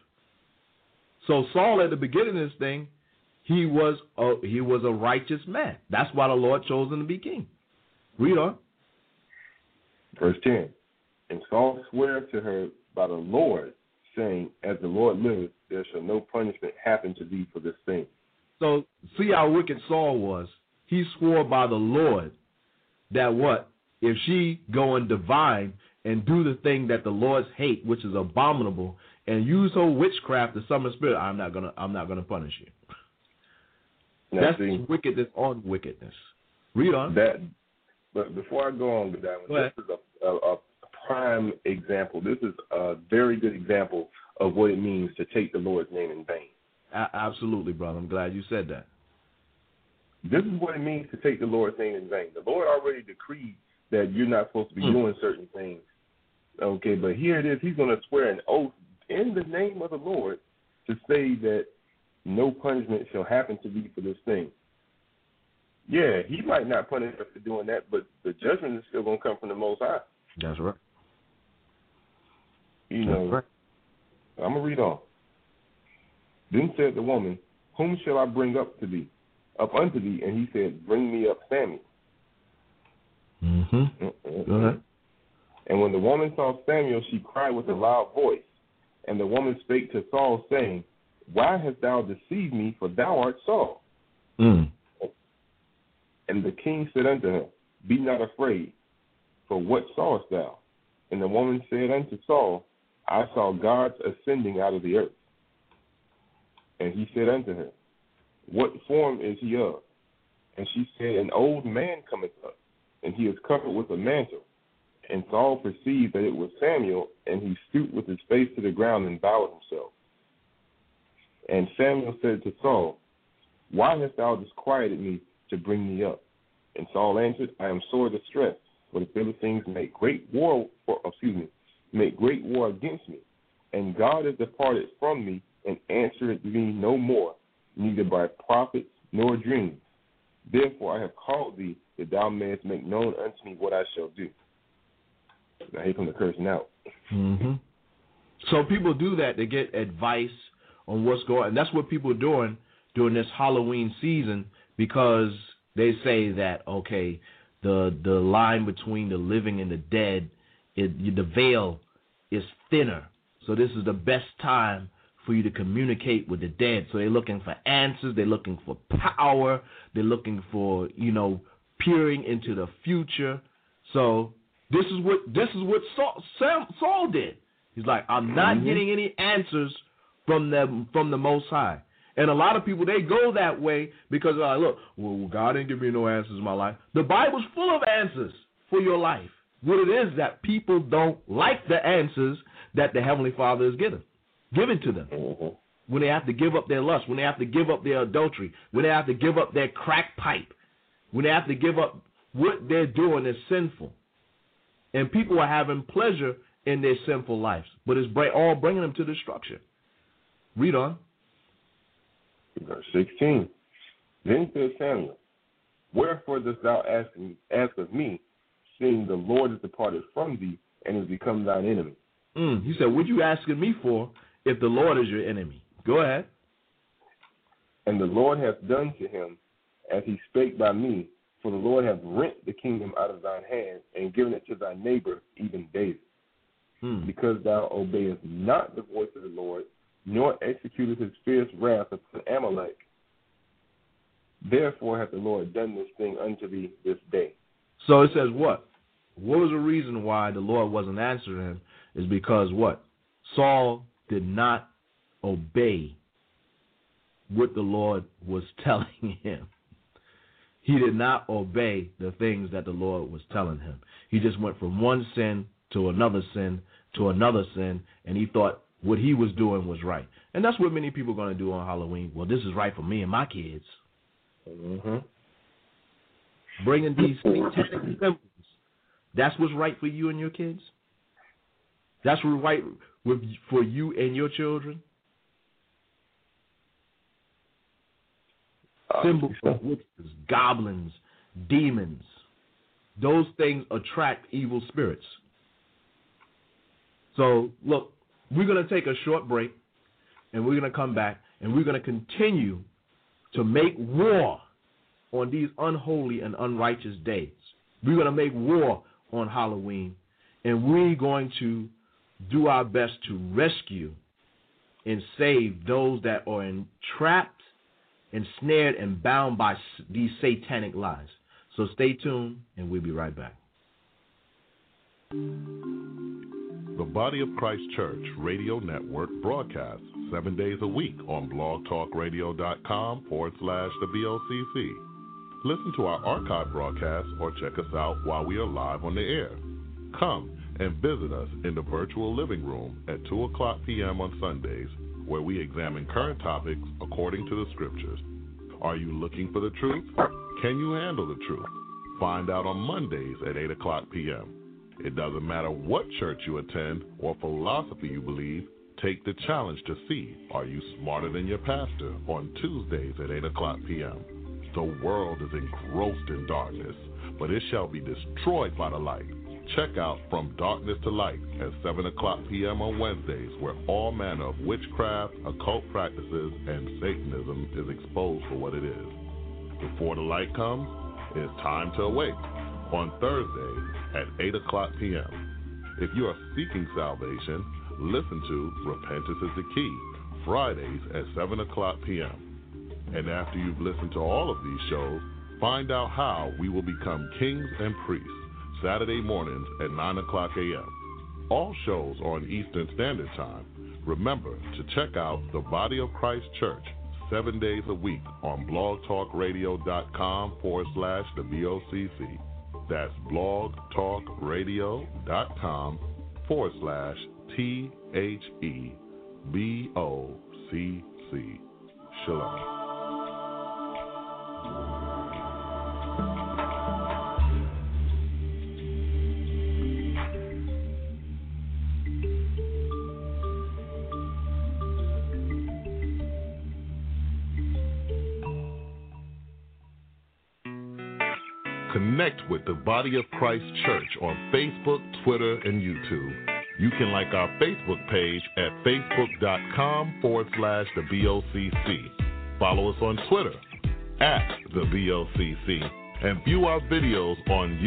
So Saul, at the beginning of this thing, he was a righteous man. That's why the Lord chose him to be king. Read on. Verse 10, and Saul sware to her by the Lord, saying, as the Lord liveth, there shall no punishment happen to thee for this thing. So see how wicked Saul was. He swore by the Lord that what? If she go and divine and do the thing that the Lord's hate, which is abominable, and use her witchcraft to summon spirit, I'm not gonna punish you. Now, that's wickedness on wickedness. Read on. But before I go on with that one, this is a prime example. This is a very good example of what it means to take the Lord's name in vain. Absolutely, brother. I'm glad you said that. This is what it means to take the Lord's name in vain. The Lord already decreed that you're not supposed to be doing certain things. Okay, but here it is. He's going to swear an oath in the name of the Lord to say that no punishment shall happen to thee for this thing. Yeah, he might not punish us for doing that, but the judgment is still going to come from the Most High. That's right. You know, right. I'm going to read on. Then said the woman, whom shall I bring up unto thee? And he said, bring me up Samuel. Go ahead. And when the woman saw Samuel, she cried with a loud voice. And the woman spake to Saul, saying, why hast thou deceived me, for thou art Saul? And the king said unto her, be not afraid, for what sawest thou? And the woman said unto Saul, I saw gods ascending out of the earth. And he said unto her, what form is he of? And she said, an old man cometh up, and he is covered with a mantle. And Saul perceived that it was Samuel, and he stooped with his face to the ground and bowed himself. And Samuel said to Saul, why hast thou disquieted me to bring me up? And Saul answered, I am sore distressed, for the Philistines make great war against me, and God is departed from me, and answered me no more, neither by prophets nor dreams. Therefore I have called thee, that thou mayest make known unto me what I shall do. Now here comes the cursing out. So people do that to get advice on what's going on. And that's what people are doing during this Halloween season, because they say that, okay, the line between the living and the dead, the veil is thinner. So this is the best time for you to communicate with the dead. So they're looking for answers. They're looking for power. They're looking for, peering into the future. So This is what Saul did. He's like, I'm not getting any answers from the Most High. And a lot of people, they go that way because they're like, look, well, God didn't give me no answers in my life. The Bible's full of answers for your life. What it is that people don't like the answers that the Heavenly Father is given to them. When they have to give up their lust, when they have to give up their adultery, when they have to give up their crack pipe, when they have to give up what they're doing is sinful. And people are having pleasure in their sinful lives, but it's all bringing them to destruction. Read on. Verse 16. Then said Samuel, wherefore dost thou ask of me, seeing the Lord is departed from thee and is become thine enemy? He said, what you asking me for if the Lord is your enemy? Go ahead. And the Lord hath done to him as he spake by me, for the Lord hath rent the kingdom out of thine hand and given it to thy neighbor, even David. Because thou obeyest not the voice of the Lord, nor executest his fierce wrath upon Amalek. Therefore hath the Lord done this thing unto thee this day. So it says what? What was the reason why the Lord wasn't answering him? Is because what? Saul did not obey what the Lord was telling him. He did not obey the things that the Lord was telling him. He just went from one sin to another sin to another sin, and he thought what he was doing was right. And that's what many people are going to do on Halloween. Well, this is right for me and my kids. Bringing these satanic symbols. That's what's right for you and your kids? That's what's right for you and your children? Symbols of witches, goblins, demons. Those things attract evil spirits. So, look, we're going to take a short break, and we're going to come back, and we're going to continue to make war on these unholy and unrighteous days. We're going to make war on Halloween, and we're going to do our best to rescue and save those that are entrapped, ensnared, and bound by these satanic lies. So stay tuned, and we'll be right back. The Body of Christ Church Radio Network broadcasts 7 days a week on blogtalkradio.com/the-BOCC. Listen to our archive broadcasts or check us out while we are live on the air. Come and visit us in the virtual living room at 2 o'clock p.m. on Sundays, where we examine current topics according to the scriptures. Are you looking for the truth? Can you handle the truth? Find out on Mondays at 8 o'clock p.m. It doesn't matter what church you attend or philosophy you believe, take the challenge to see, are you smarter than your pastor, on Tuesdays at 8 o'clock p.m. The world is engrossed in darkness, but it shall be destroyed by the light. Check out From Darkness to Light at 7 o'clock p.m. on Wednesdays, where all manner of witchcraft, occult practices, and Satanism is exposed for what it is. Before the light comes, it's time to awake on Thursdays at 8 o'clock p.m. If you are seeking salvation, listen to Repentance is the Key, Fridays at 7 o'clock p.m. And after you've listened to all of these shows, find out how we will become kings and priests, Saturday mornings at 9 o'clock a.m. All shows are on Eastern Standard Time. Remember to check out the Body of Christ Church 7 days a week on blogtalkradio.com/the-BOCC. That's blogtalkradio.com/THEBOCC. Shalom. Connect with the Body of Christ Church on Facebook, Twitter, and YouTube. You can like our Facebook page at facebook.com/the-BOCC. Follow us on Twitter @the-BOCC. And view our videos on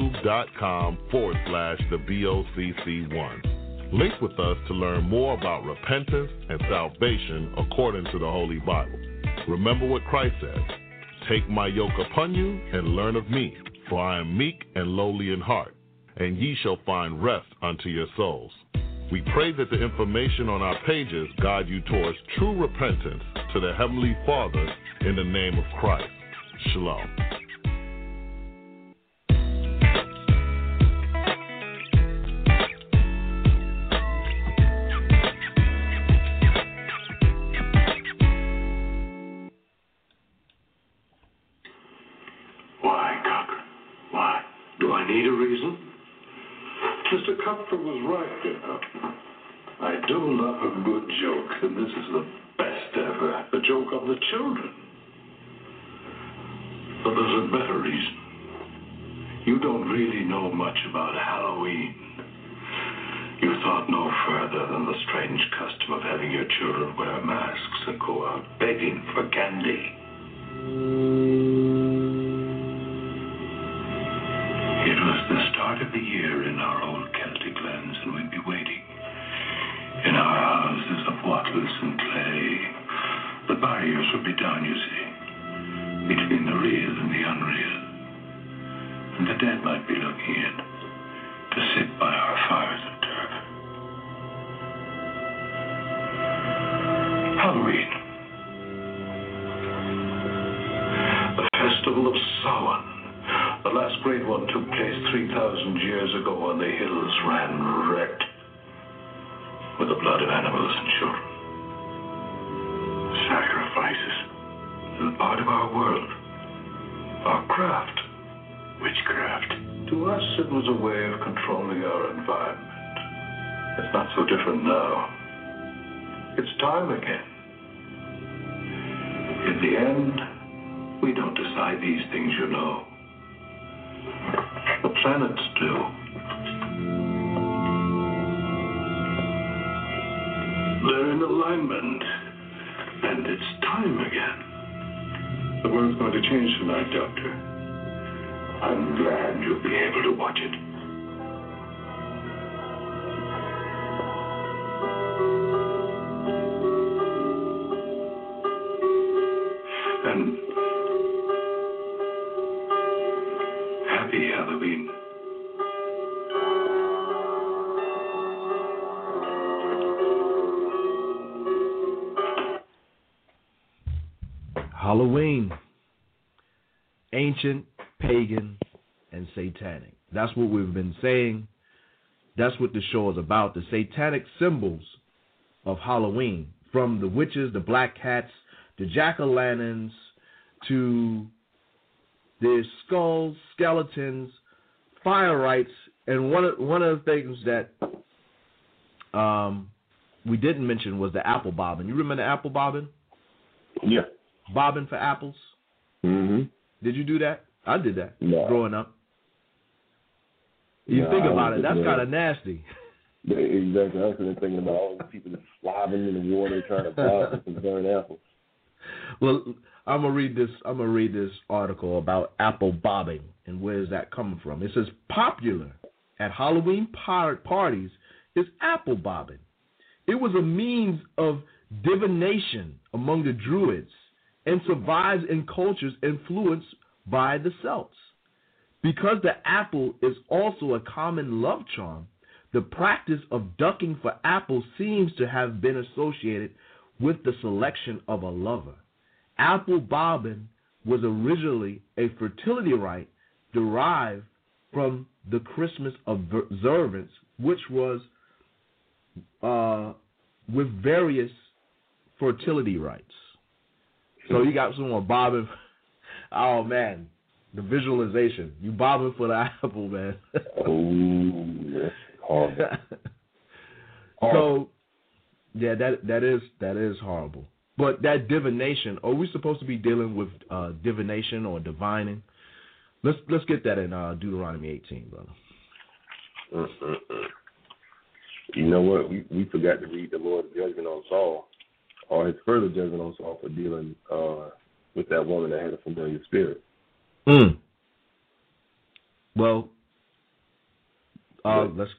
youtube.com/the-BOCC1. Link with us to learn more about repentance and salvation according to the Holy Bible. Remember what Christ said. Take my yoke upon you and learn of me, for I am meek and lowly in heart, and ye shall find rest unto your souls. We pray that the information on our pages guide you towards true repentance to the Heavenly Father in the name of Christ. Shalom. Why, Cochran? Why? Do I need a reason? Mr. Cuthbert was right, you know. I do love a good joke, and this is the best ever. The joke of the children. But there's a better reason. You don't really know much about Halloween. You thought no further than the strange custom of having your children wear masks and go out begging for candy. It was the start of the year in our old Celtic lands, and we'd be waiting. In our houses of wattles and clay, the barriers would be down, you see, between the real and the unreal. And the dead might be looking in to sit by our fires of turf. Halloween. The festival of Samhain. The last great one took place 3,000 years ago when the hills ran red with the blood of animals and children. Sacrifices is a part of our world, our craft, witchcraft. To us, it was a way of controlling our environment. It's not so different now. It's time again. In the end, we don't decide these things, you know. The planets do. They're in alignment, and it's time again. The world's going to change tonight, Doctor. I'm glad you'll be able to watch it. And happy Halloween. Halloween. Ancient, pagan, and satanic. That's what we've been saying. That's what the show is about. The satanic symbols of Halloween. From the witches, the black cats, the jack-o'-lanterns, to the skulls, skeletons, fire rites, and one of the things that we didn't mention was the apple bobbing. You remember apple bobbing? Yeah. Bobbing for apples? Mm-hmm. Did you do that? I did that growing up. You No, think about it, that's kind of nasty. Yeah, exactly. I was thinking about all the people that slobbing in the water trying to bob and burn apples. Well, I'm gonna read this article about apple bobbing and where is that coming from. It says popular at Halloween parties is apple bobbing. It was a means of divination among the Druids and survives in cultures influenced by the Celts. Because the apple is also a common love charm, the practice of ducking for apples seems to have been associated with the selection of a lover. Apple bobbing was originally a fertility rite derived from the Christmas observance, which was with various fertility rites. So you got someone bobbing. Oh, man. The visualization. You bobbing for the apple, man. Oh, that's horrible. So, yeah, that is horrible. But that divination, are we supposed to be dealing with divination or divining? Let's get that in Deuteronomy 18, brother. You know what? We forgot to read the Lord's judgment on Saul, or his further judgment on Saul for dealing with that woman that had a familiar spirit. Well, let's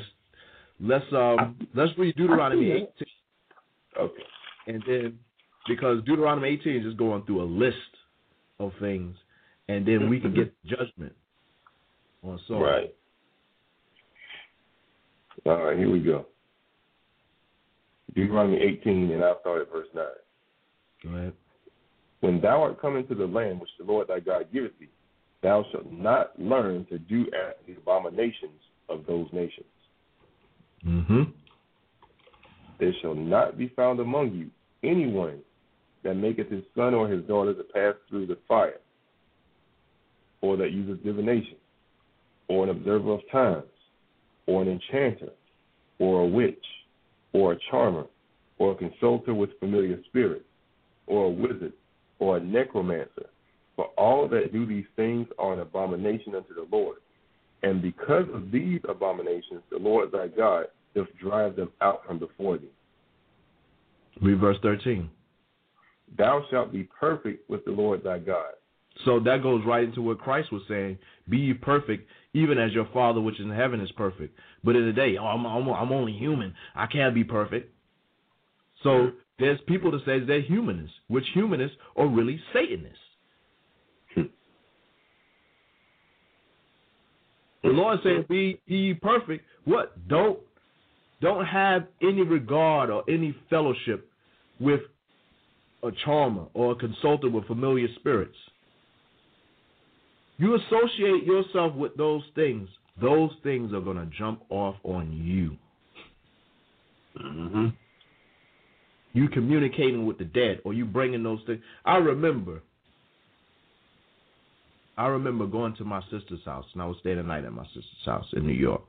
read Deuteronomy 18. Okay. And then, because Deuteronomy 18 is just going through a list of things, and then we can get judgment on Saul. Right. All right, here we go. Deuteronomy 18, and I'll start at verse 9. Go ahead. When thou art come into the land which the Lord thy God giveth thee, thou shalt not learn to do after the abominations of those nations. Mm-hmm. There shall not be found among you anyone that maketh his son or his daughter to pass through the fire, or that useth divination, or an observer of times, or an enchanter, or a witch, or a charmer, or a consulter with familiar spirits, or a wizard, or a necromancer. For all that do these things are an abomination unto the Lord. And because of these abominations, the Lord thy God doth drive them out from before thee. Read verse 13. Thou shalt be perfect with the Lord thy God. So that goes right into what Christ was saying. Be ye perfect, even as your Father which is in heaven is perfect. But in the day, I'm only human. I can't be perfect. So there's people that say they're humanists, which humanists are really Satanists. The Lord said, be ye perfect. What? Don't have any regard or any fellowship with a charmer or a consultant with familiar spirits. You associate yourself with those things are going to jump off on you. Mm-hmm. You communicating with the dead, or you bringing those things. I remember going to my sister's house, and I was staying the night at my sister's house in New York.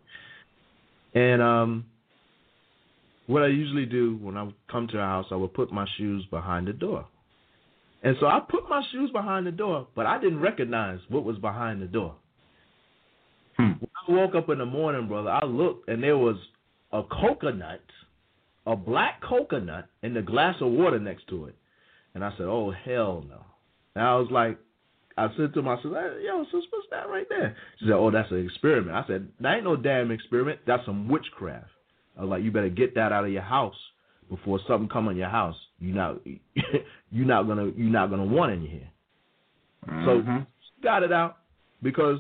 And what I usually do when I come to her house, I would put my shoes behind the door. And so I put my shoes behind the door, but I didn't recognize what was behind the door. When I woke up in the morning, brother, I looked, and there was a coconut, a black coconut, and a glass of water next to it. And I said, oh, hell no. And I was like, I said to my sister, yo, sis, what's that right there? She said, oh, that's an experiment. I said, that ain't no damn experiment. That's some witchcraft. I was like, you better get that out of your house before something come in your house. You're not gonna want in here. Mm-hmm. So she got it out because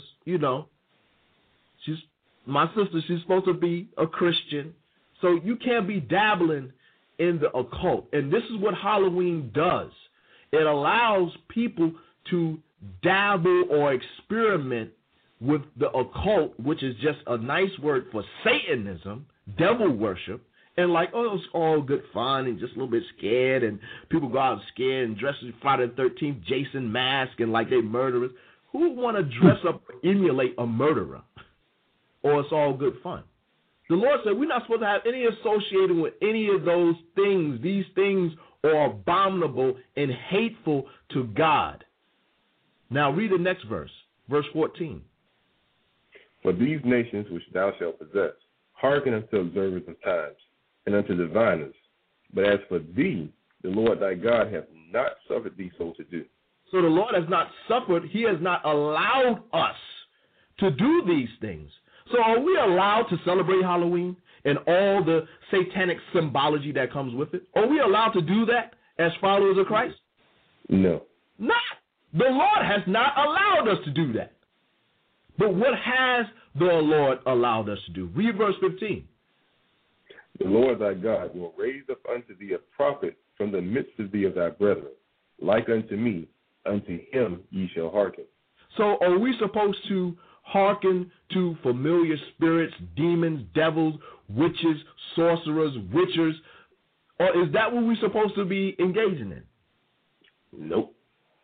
she's my sister. She's supposed to be a Christian, so you can't be dabbling in the occult. And this is what Halloween does. It allows people to dabble or experiment with the occult, which is just a nice word for Satanism, devil worship, and like, oh, it's all good fun and just a little bit scared, and people go out scared and dress as Friday the 13th, Jason mask, and like they murderers. Who would want to dress up or emulate a murderer? Or it's all good fun. The Lord said we're not supposed to have any associated with any of those things. These things are abominable and hateful to God. Now read the next verse, verse 14. For these nations which thou shalt possess, hearken unto observers of times, and unto diviners. But as for thee, the Lord thy God hath not suffered thee so to do. So the Lord has not suffered. He has not allowed us to do these things. So are we allowed to celebrate Halloween and all the satanic symbology that comes with it? Are we allowed to do that as followers of Christ? No. Not. The Lord has not allowed us to do that. But what has the Lord allowed us to do? Read verse 15. The Lord thy God will raise up unto thee a prophet from the midst of thee of thy brethren, like unto me, unto him ye shall hearken. So are we supposed to hearken to familiar spirits, demons, devils, witches, sorcerers, witchers? Or is that what we're supposed to be engaging in? Nope.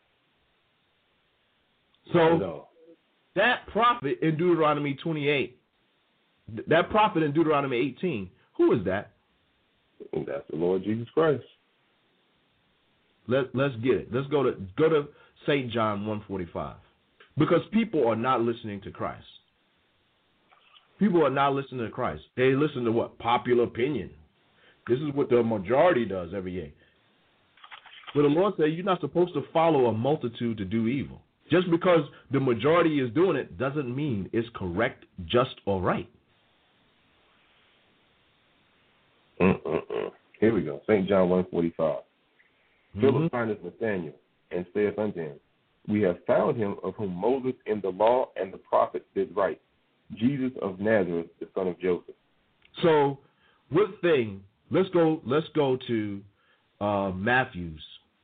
So no. That prophet in Deuteronomy 28, that prophet in Deuteronomy 18, who is that? That's the Lord Jesus Christ. Let's get it. Let's go to St. John 1:45. Because people are not listening to Christ. People are not listening to Christ. They listen to what? Popular opinion. This is what the majority does every year. But the Lord said you're not supposed to follow a multitude to do evil. Just because the majority is doing it doesn't mean it's correct, just, or right. Here we go. St. John 1:45. Philip findeth Nathanael, and saith unto him, We have found him of whom Moses in the law and the prophets did write, Jesus of Nazareth, the son of Joseph. So, what thing? Let's go to Matthews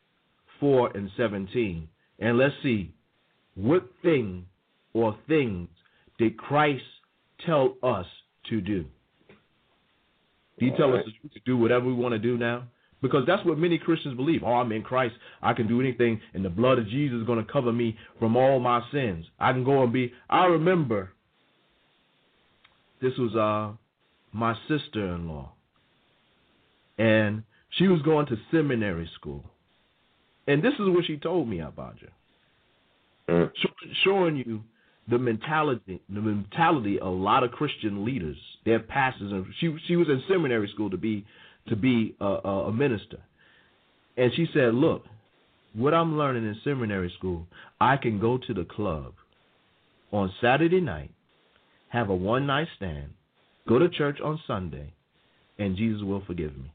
4:17, and let's see what thing or things did Christ tell us to do. Did he tell us to do whatever we want to do now? Because that's what many Christians believe. Oh, I'm in Christ. I can do anything, and the blood of Jesus is going to cover me from all my sins. I can go and be. I remember this was my sister-in-law, and she was going to seminary school. And this is what she told me, Abaja. Showing you the mentality of a lot of Christian leaders, their pastors, and she was in seminary school to be a minister. And she said, look, what I'm learning in seminary school, I can go to the club on Saturday night, have a one-night stand, go to church on Sunday, and Jesus will forgive me.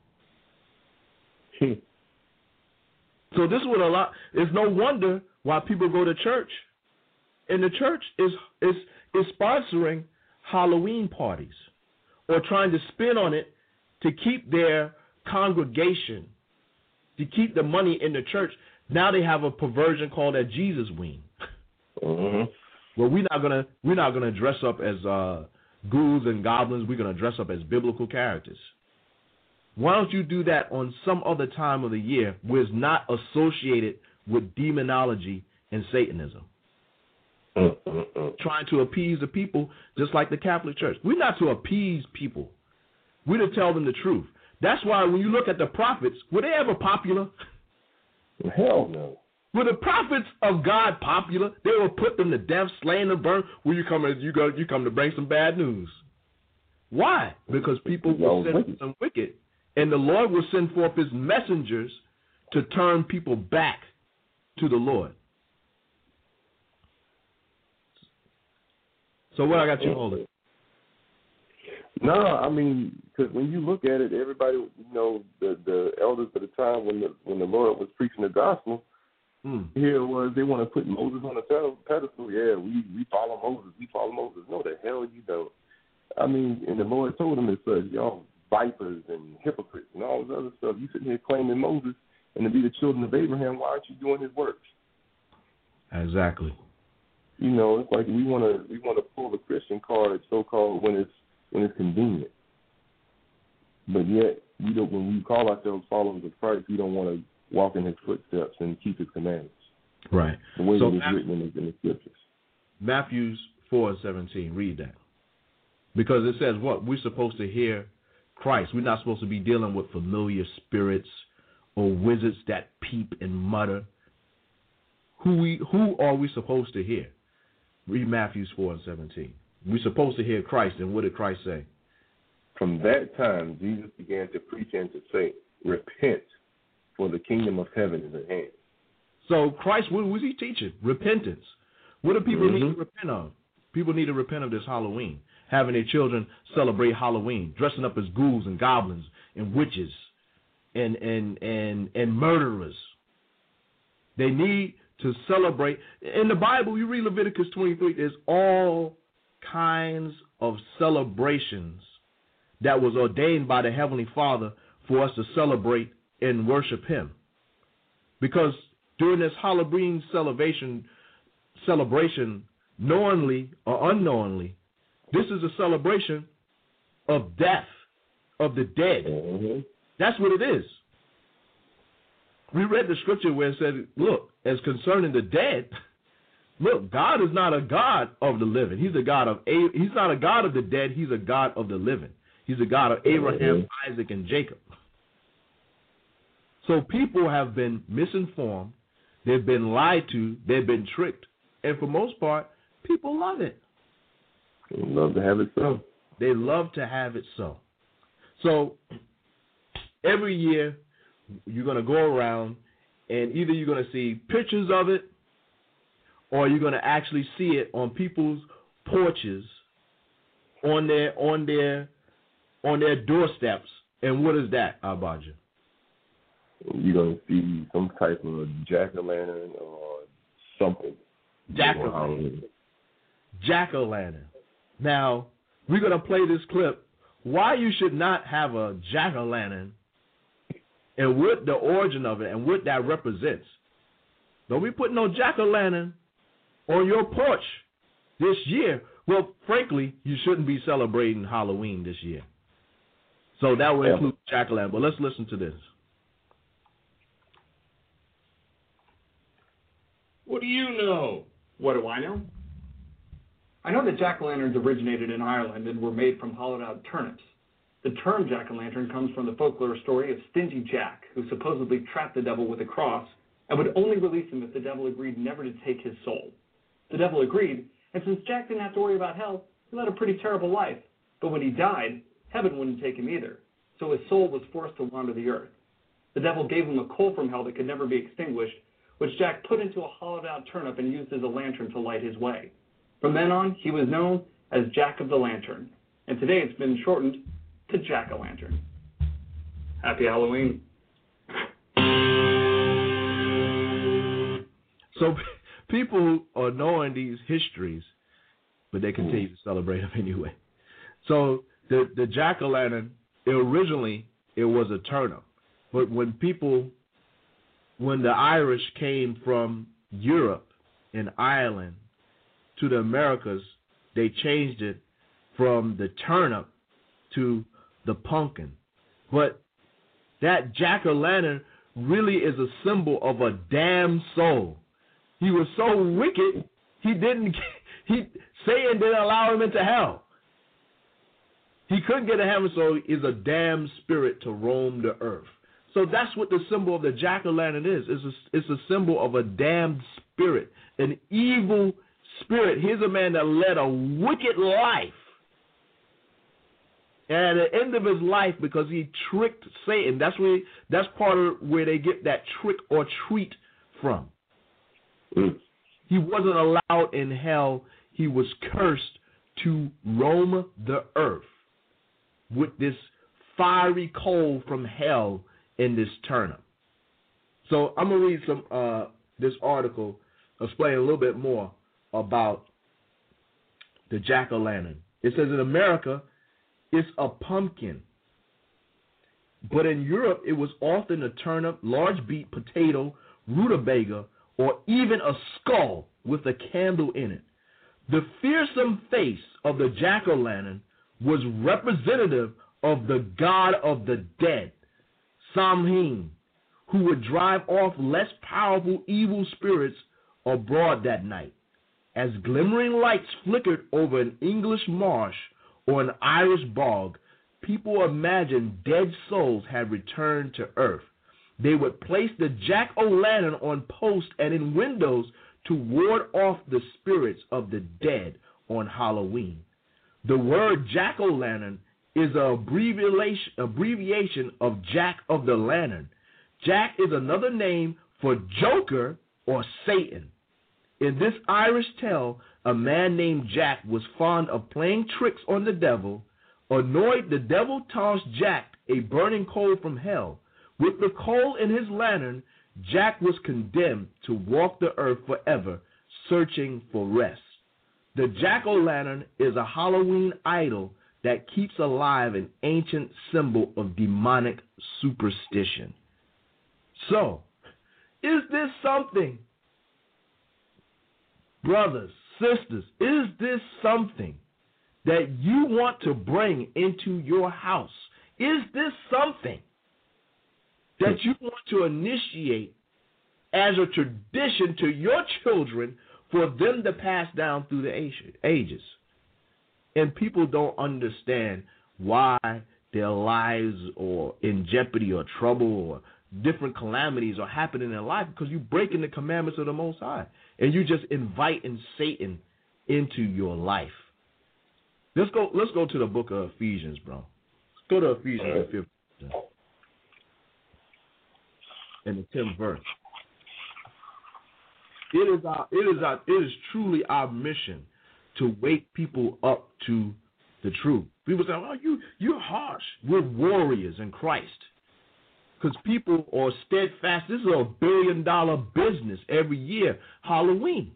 So this is what it's no wonder why people go to church. And the church is sponsoring Halloween parties or trying to spin on it to keep their congregation, to keep the money in the church. Now they have a perversion called a Jesus wing. Mm-hmm. Well, we're not gonna dress up as ghouls and goblins. We're gonna dress up as biblical characters. Why don't you do that on some other time of the year where it's not associated with demonology and Satanism? Trying to appease the people just like the Catholic Church. We're not to appease people. We're to tell them the truth. That's why when you look at the prophets, were they ever popular? Hell no. Were the prophets of God popular? They were put them to death, slain, and burned. Well, you come to bring some bad news. Why? Because people were sinful and wicked. And the Lord will send forth his messengers to turn people back to the Lord. So what I got you holding? No, I mean, because when you look at it, everybody, the elders at the time when the Lord was preaching the gospel, here it was, they want to put Moses on a pedestal. Yeah, we follow Moses. We follow Moses. No, the hell you don't. I mean, and the Lord told them it says, y'all vipers and hypocrites and all this other stuff. You sitting here claiming Moses and to be the children of Abraham. Why aren't you doing his works? Exactly. It's like we want to pull the Christian card, so-called, when it's convenient. But yet, when we call ourselves followers of Christ, we don't want to walk in his footsteps and keep his commandments. Right. The way it is written in the scriptures. Matthews 4:17. Read that. Because it says what? We're supposed to hear Christ. We're not supposed to be dealing with familiar spirits or wizards that peep and mutter. Who are we supposed to hear? Read Matthews 4:17. We're supposed to hear Christ, and what did Christ say? From that time, Jesus began to preach and to say, repent, for the kingdom of heaven is at hand. So Christ, what was he teaching? Repentance. What do people need to repent of? People need to repent of this Halloween, having their children celebrate Halloween, dressing up as ghouls and goblins and witches and murderers. They need to celebrate. In the Bible, you read Leviticus 23, there's all kinds of celebrations that was ordained by the Heavenly Father for us to celebrate and worship him. Because during this Halloween celebration, knowingly or unknowingly, this is a celebration of death, of the dead. Mm-hmm. That's what it is. We read the scripture where it said, look, as concerning the dead, look, God is not a God of the living. He's not a God of the dead. He's a God of the living. He's a God of Abraham, Isaac, and Jacob. So people have been misinformed. They've been lied to. They've been tricked. And for most part, people love it. They love to have it so. They love to have it so. So every year, you're going to go around and either you're going to see pictures of it or you're going to actually see it on people's porches, on their doorsteps. And what is that, Abaja? You're going to see some type of jack-o'-lantern or something. Jack-o'-lantern. Now, we're going to play this clip why you should not have a jack-o'-lantern and what the origin of it and what that represents. Don't be putting no jack-o'-lantern on your porch this year. Well, frankly, you shouldn't be celebrating Halloween this year. So that will include jack-o'-lantern. But let's listen to this. What do you know? What do I know? I know that jack-o'-lanterns originated in Ireland and were made from hollowed-out turnips. The term jack-o'-lantern comes from the folklore story of Stingy Jack, who supposedly trapped the devil with a cross and would only release him if the devil agreed never to take his soul. The devil agreed, and since Jack didn't have to worry about hell, he led a pretty terrible life. But when he died, heaven wouldn't take him either, so his soul was forced to wander the earth. The devil gave him a coal from hell that could never be extinguished, which Jack put into a hollowed-out turnip and used as a lantern to light his way. From then on, he was known as Jack of the Lantern, and today it's been shortened to Jack-o'-lantern. Happy Halloween. So people are knowing these histories, but they continue to celebrate them anyway. So the jack-o'-lantern, originally it was a turnip, but when the Irish came from Europe and Ireland to the Americas, they changed it from the turnip to the pumpkin. But that jack-o'-lantern really is a symbol of a damned soul. He was so wicked, Satan didn't allow him into hell. He couldn't get to heaven, so he's a damned spirit to roam the earth. So that's what the symbol of the jack-o'-lantern is. It's a symbol of a damned spirit, an evil spirit. Here's a man that led a wicked life. And at the end of his life, because he tricked Satan, that's part of where they get that trick or treat from. He wasn't allowed in hell. He was cursed to roam the earth with this fiery coal from hell in this turnip. So I'm going to read some this article, explain a little bit more about the jack-o'-lantern. It says in America, it's a pumpkin. But in Europe, it was often a turnip, large beet, potato, rutabaga, or even a skull with a candle in it. The fearsome face of the jack-o'-lantern was representative of the god of the dead, Samhain, who would drive off less powerful evil spirits abroad that night. As glimmering lights flickered over an English marsh or an Irish bog, people imagined dead souls had returned to earth. They would place the jack-o'-lantern on posts and in windows to ward off the spirits of the dead on Halloween. The word jack-o'-lantern is an abbreviation of Jack of the Lantern. Jack is another name for Joker or Satan. In this Irish tale, a man named Jack was fond of playing tricks on the devil. Annoyed, the devil tossed Jack a burning coal from hell. With the coal in his lantern, Jack was condemned to walk the earth forever, searching for rest. The jack-o'-lantern is a Halloween idol that keeps alive an ancient symbol of demonic superstition. So, is this something, brothers, sisters, is this something that you want to bring into your house? Is this something that you want to initiate as a tradition to your children for them to pass down through the ages? And people don't understand why their lives are in jeopardy or trouble or different calamities are happening in their life, because you're breaking the commandments of the Most High and you're just inviting Satan into your life. Let's go to the book of Ephesians, bro. Let's go to Ephesians, the 5th chapter and the 10th verse. It is truly our mission to wake people up to the truth. People say, "Oh, you're harsh." We're warriors in Christ, because people are steadfast. This is a $1 billion business every year. Halloween,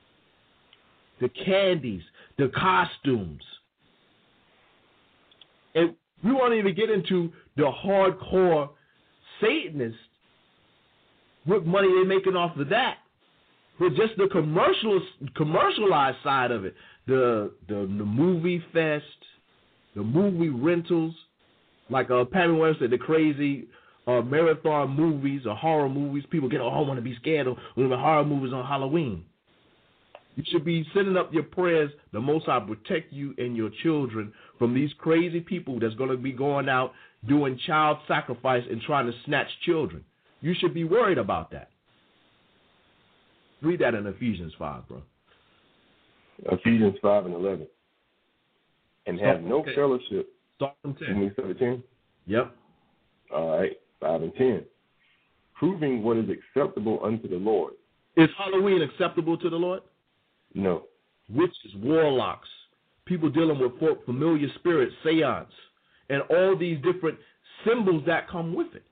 the candies, the costumes, And we won't even get into the hardcore Satanists, what money they're making off of that. But just the commercialized side of it, the movie fest, the movie rentals, like Pamela Williams said, the crazy marathon movies or horror movies. People get, I want to be scared of the horror movies on Halloween. You should be sending up your prayers. The Most High protect you and your children from these crazy people that's going to be going out doing child sacrifice and trying to snatch children. You should be worried about that. Read that in Ephesians 5, bro. Ephesians 5:11. And have no fellowship. Start from 10. You mean 17? Yep. All right, 5 and 10. Proving what is acceptable unto the Lord. Is Halloween acceptable to the Lord? No. Witches, warlocks, people dealing with familiar spirits, seance, and all these different symbols that come with it.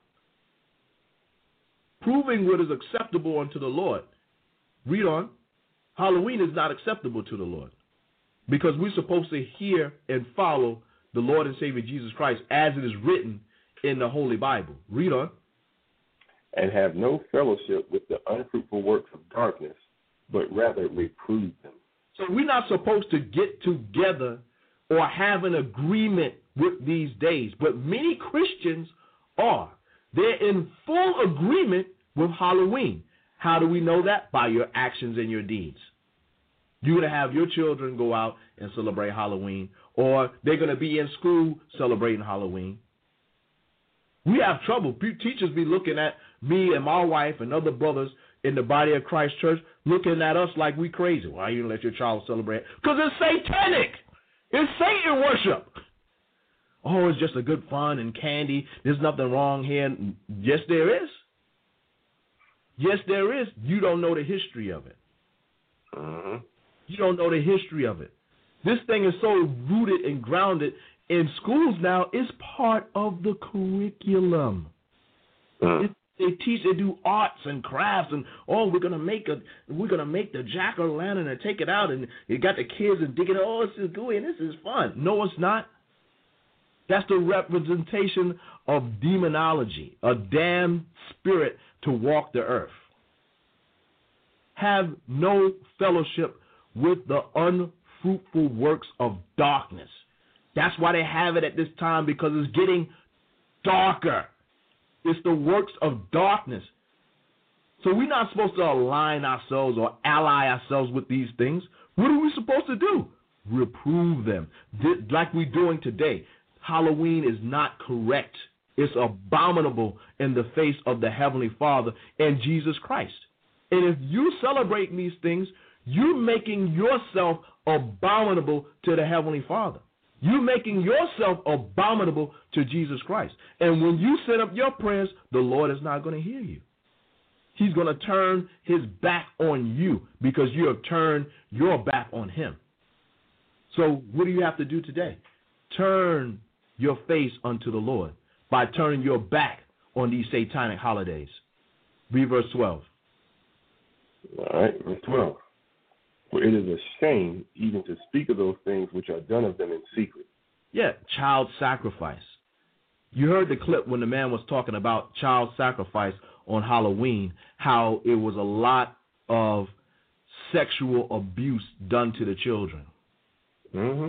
Proving what is acceptable unto the Lord. Read on. Halloween is not acceptable to the Lord because we're supposed to hear and follow the Lord and Savior Jesus Christ as it is written in the Holy Bible. Read on. And have no fellowship with the unfruitful works of darkness, but rather reprove them. So we're not supposed to get together or have an agreement with these days, but many Christians are. They're in full agreement with Halloween. How do we know that? By your actions and your deeds. You're going to have your children go out and celebrate Halloween, or they're going to be in school celebrating Halloween. We have trouble. Teachers be looking at me and my wife and other brothers in the body of Christ Church, looking at us like we crazy. Why you let your child celebrate? Because it's satanic. It's Satan worship. Oh, it's just a good fun and candy. There's nothing wrong here. Yes, there is. Yes, there is. You don't know the history of it. You don't know the history of it. This thing is so rooted and grounded in schools now. It's part of the curriculum. They teach, they do arts and crafts, and we're gonna make the jack-o'-lantern and take it out, and you got the kids and dig it. Oh, this is gooey and this is fun. No, it's not. That's the representation of demonology, a damn spirit to walk the earth. Have no fellowship with the unfruitful works of darkness. That's why they have it at this time, because it's getting darker. It's the works of darkness. So we're not supposed to align ourselves or ally ourselves with these things. What are we supposed to do? Reprove them, like we're doing today. Halloween is not correct. It's abominable in the face of the Heavenly Father and Jesus Christ. And if you celebrate these things, you're making yourself abominable to the Heavenly Father. You're making yourself abominable to Jesus Christ. And when you set up your prayers, the Lord is not going to hear you. He's going to turn his back on you because you have turned your back on him. So what do you have to do today? Turn your face unto the Lord by turning your back on these satanic holidays. Read verse 12. All right, verse 12. For it is a shame even to speak of those things which are done of them in secret. Yeah, child sacrifice. You heard the clip when the man was talking about child sacrifice on Halloween, how it was a lot of sexual abuse done to the children. Mm-hmm.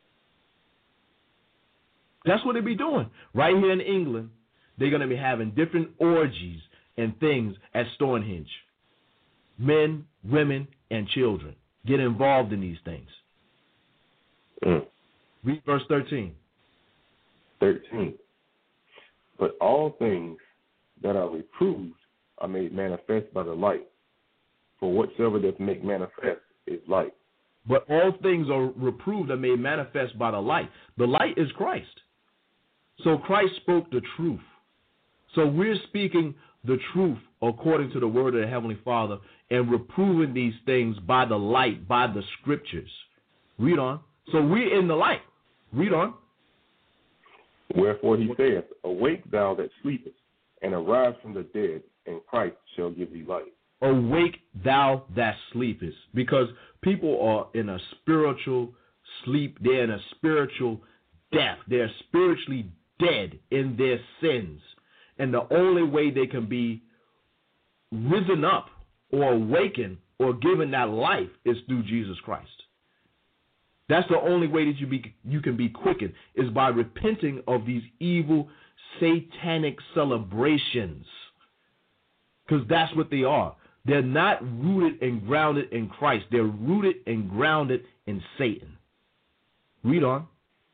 That's what they be doing. Right here in England, they're going to be having different orgies and things at Stonehenge. Men, women, and children get involved in these things. Read verse 13. 13. But all things that are reproved are made manifest by the light. For whatsoever doth make manifest is light. But all things are reproved and made manifest by the light. The light is Christ. So Christ spoke the truth. So we're speaking the truth according to the word of the Heavenly Father and reproving these things by the light, by the scriptures. Read on. So we're in the light. Read on. Wherefore he saith, awake thou that sleepest, and arise from the dead, and Christ shall give thee light. Awake thou that sleepest. Because people are in a spiritual sleep. They're in a spiritual death. They're spiritually dead in their sins. And the only way they can be risen up or awakened or given that life is through Jesus Christ. That's the only way that you can be quickened, is by repenting of these evil satanic celebrations. Because that's what they are. They're not rooted and grounded in Christ. They're rooted and grounded in Satan. Read on.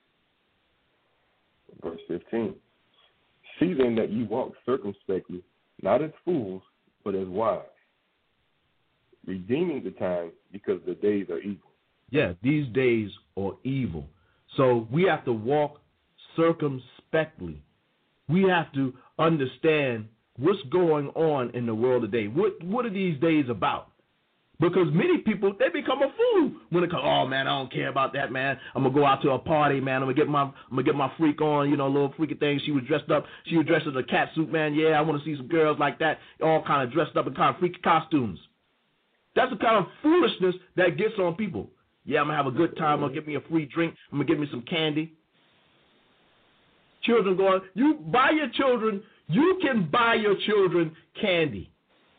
Verse 15. See then that you walk circumspectly, not as fools, but as wise, redeeming the time, because the days are evil. Yeah, these days are evil. So we have to walk circumspectly. We have to understand what's going on in the world today. What are these days about? Because many people, they become a fool when it comes, oh man, I don't care about that, man. I'm gonna go out to a party, man. I'm gonna get my freak on, little freaky thing. She was dressed up. She was dressed as a cat suit, man. Yeah, I want to see some girls like that, all kind of dressed up in kind of freaky costumes. That's the kind of foolishness that gets on people. Yeah, I'm gonna have a good time. I'm gonna get me a free drink. I'm gonna get me some candy. Children going, you can buy your children candy.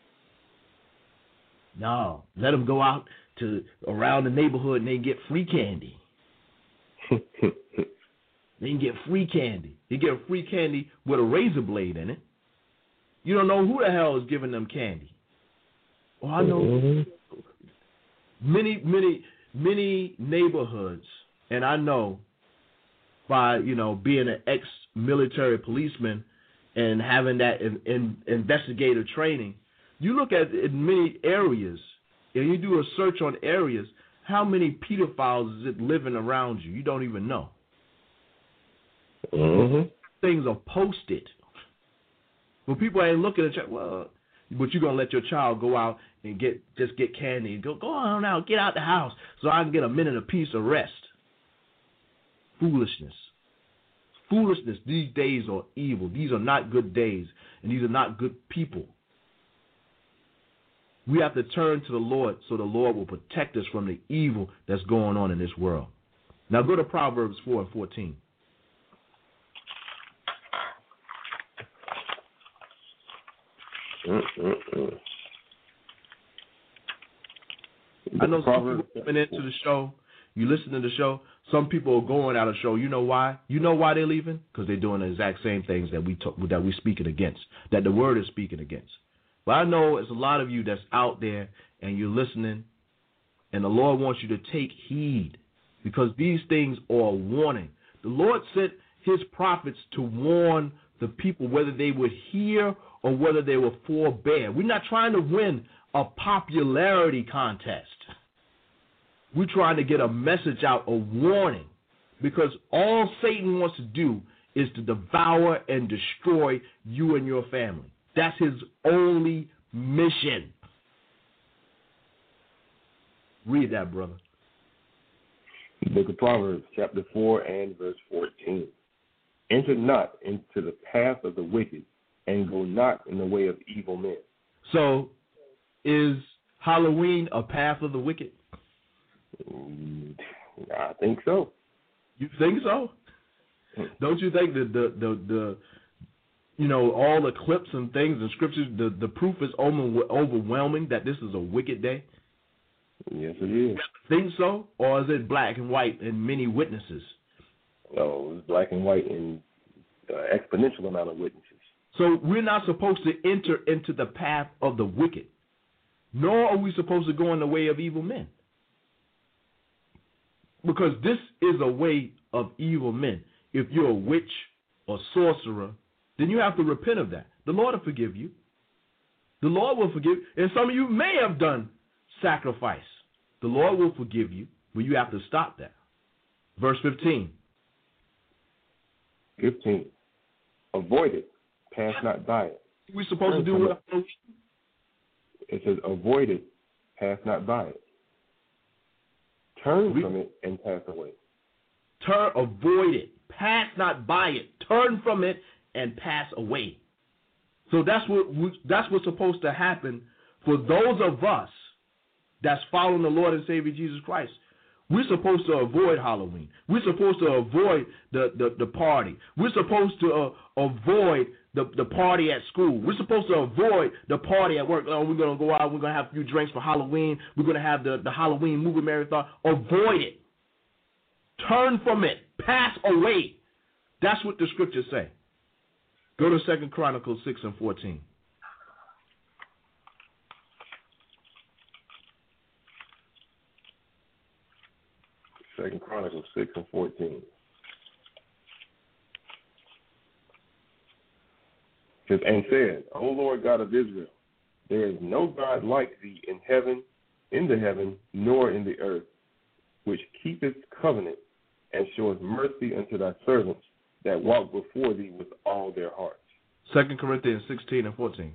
No, let them go out to around the neighborhood and they get free candy. They can get free candy. They get free candy with a razor blade in it. You don't know who the hell is giving them candy. Well, I know many neighborhoods, and I know by being an ex-military policeman and having that in investigative training. You look at in many areas, and you do a search on areas, how many pedophiles is it living around you? You don't even know. Mm-hmm. Things are posted. Well, people ain't looking at you, but you're going to let your child go out and get candy and go on out, get out the house so I can get a minute apiece of rest. Foolishness. Foolishness. These days are evil. These are not good days, and these are not good people. We have to turn to the Lord so the Lord will protect us from the evil that's going on in this world. Now go to Proverbs 4 and 14. I know some people coming into the show, you listen to the show, some people are going out of the show. You know why? You know why they're leaving? Because they're doing the exact same things that we're speaking against, that the word is speaking against. But I know it's a lot of you that's out there and you're listening, and the Lord wants you to take heed because these things are a warning. The Lord sent his prophets to warn the people whether they would hear or whether they would forbear. We're not trying to win a popularity contest. We're trying to get a message out, a warning, because all Satan wants to do is to devour and destroy you and your family. That's his only mission. Read that, brother. Book of Proverbs, chapter 4 and verse 14. Enter not into the path of the wicked, and go not in the way of evil men. So, is Halloween a path of the wicked? I think so. You think so? Don't you think that the all the clips and things and scriptures, the proof is overwhelming that this is a wicked day? Yes, it is. Think so? Or is it black and white and many witnesses? No, it's black and white and exponential amount of witnesses. So we're not supposed to enter into the path of the wicked, nor are we supposed to go in the way of evil men. Because this is a way of evil men. If you're a witch or sorcerer, then you have to repent of that. The Lord will forgive you. The Lord will forgive. And some of you may have done sacrifice. The Lord will forgive you, but you have to stop that. Verse 15. 15. Avoid it. Pass not by it. We're supposed to do what? It says, avoid it. Pass not by it. Turn from it and pass away. Avoid it. Pass not by it. Turn from it and pass away. So that's what's supposed to happen for those of us that's following the Lord and Savior Jesus Christ. We're supposed to avoid Halloween. We're supposed to avoid the party. We're supposed to avoid the party at school. We're supposed to avoid the party at work. Oh, we're going to go out. We're going to have a few drinks for Halloween. We're going to have the Halloween movie marathon. Avoid it. Turn from it. Pass away. That's what the scriptures say. Go to 2 Chronicles 6 and 14. Second Chronicles 6 and 14. And said, O Lord God of Israel, there is no God like thee in the heaven, nor in the earth, which keepeth covenant and showeth mercy unto thy servants that walk before thee with all their hearts. 2 Corinthians 16 and 14.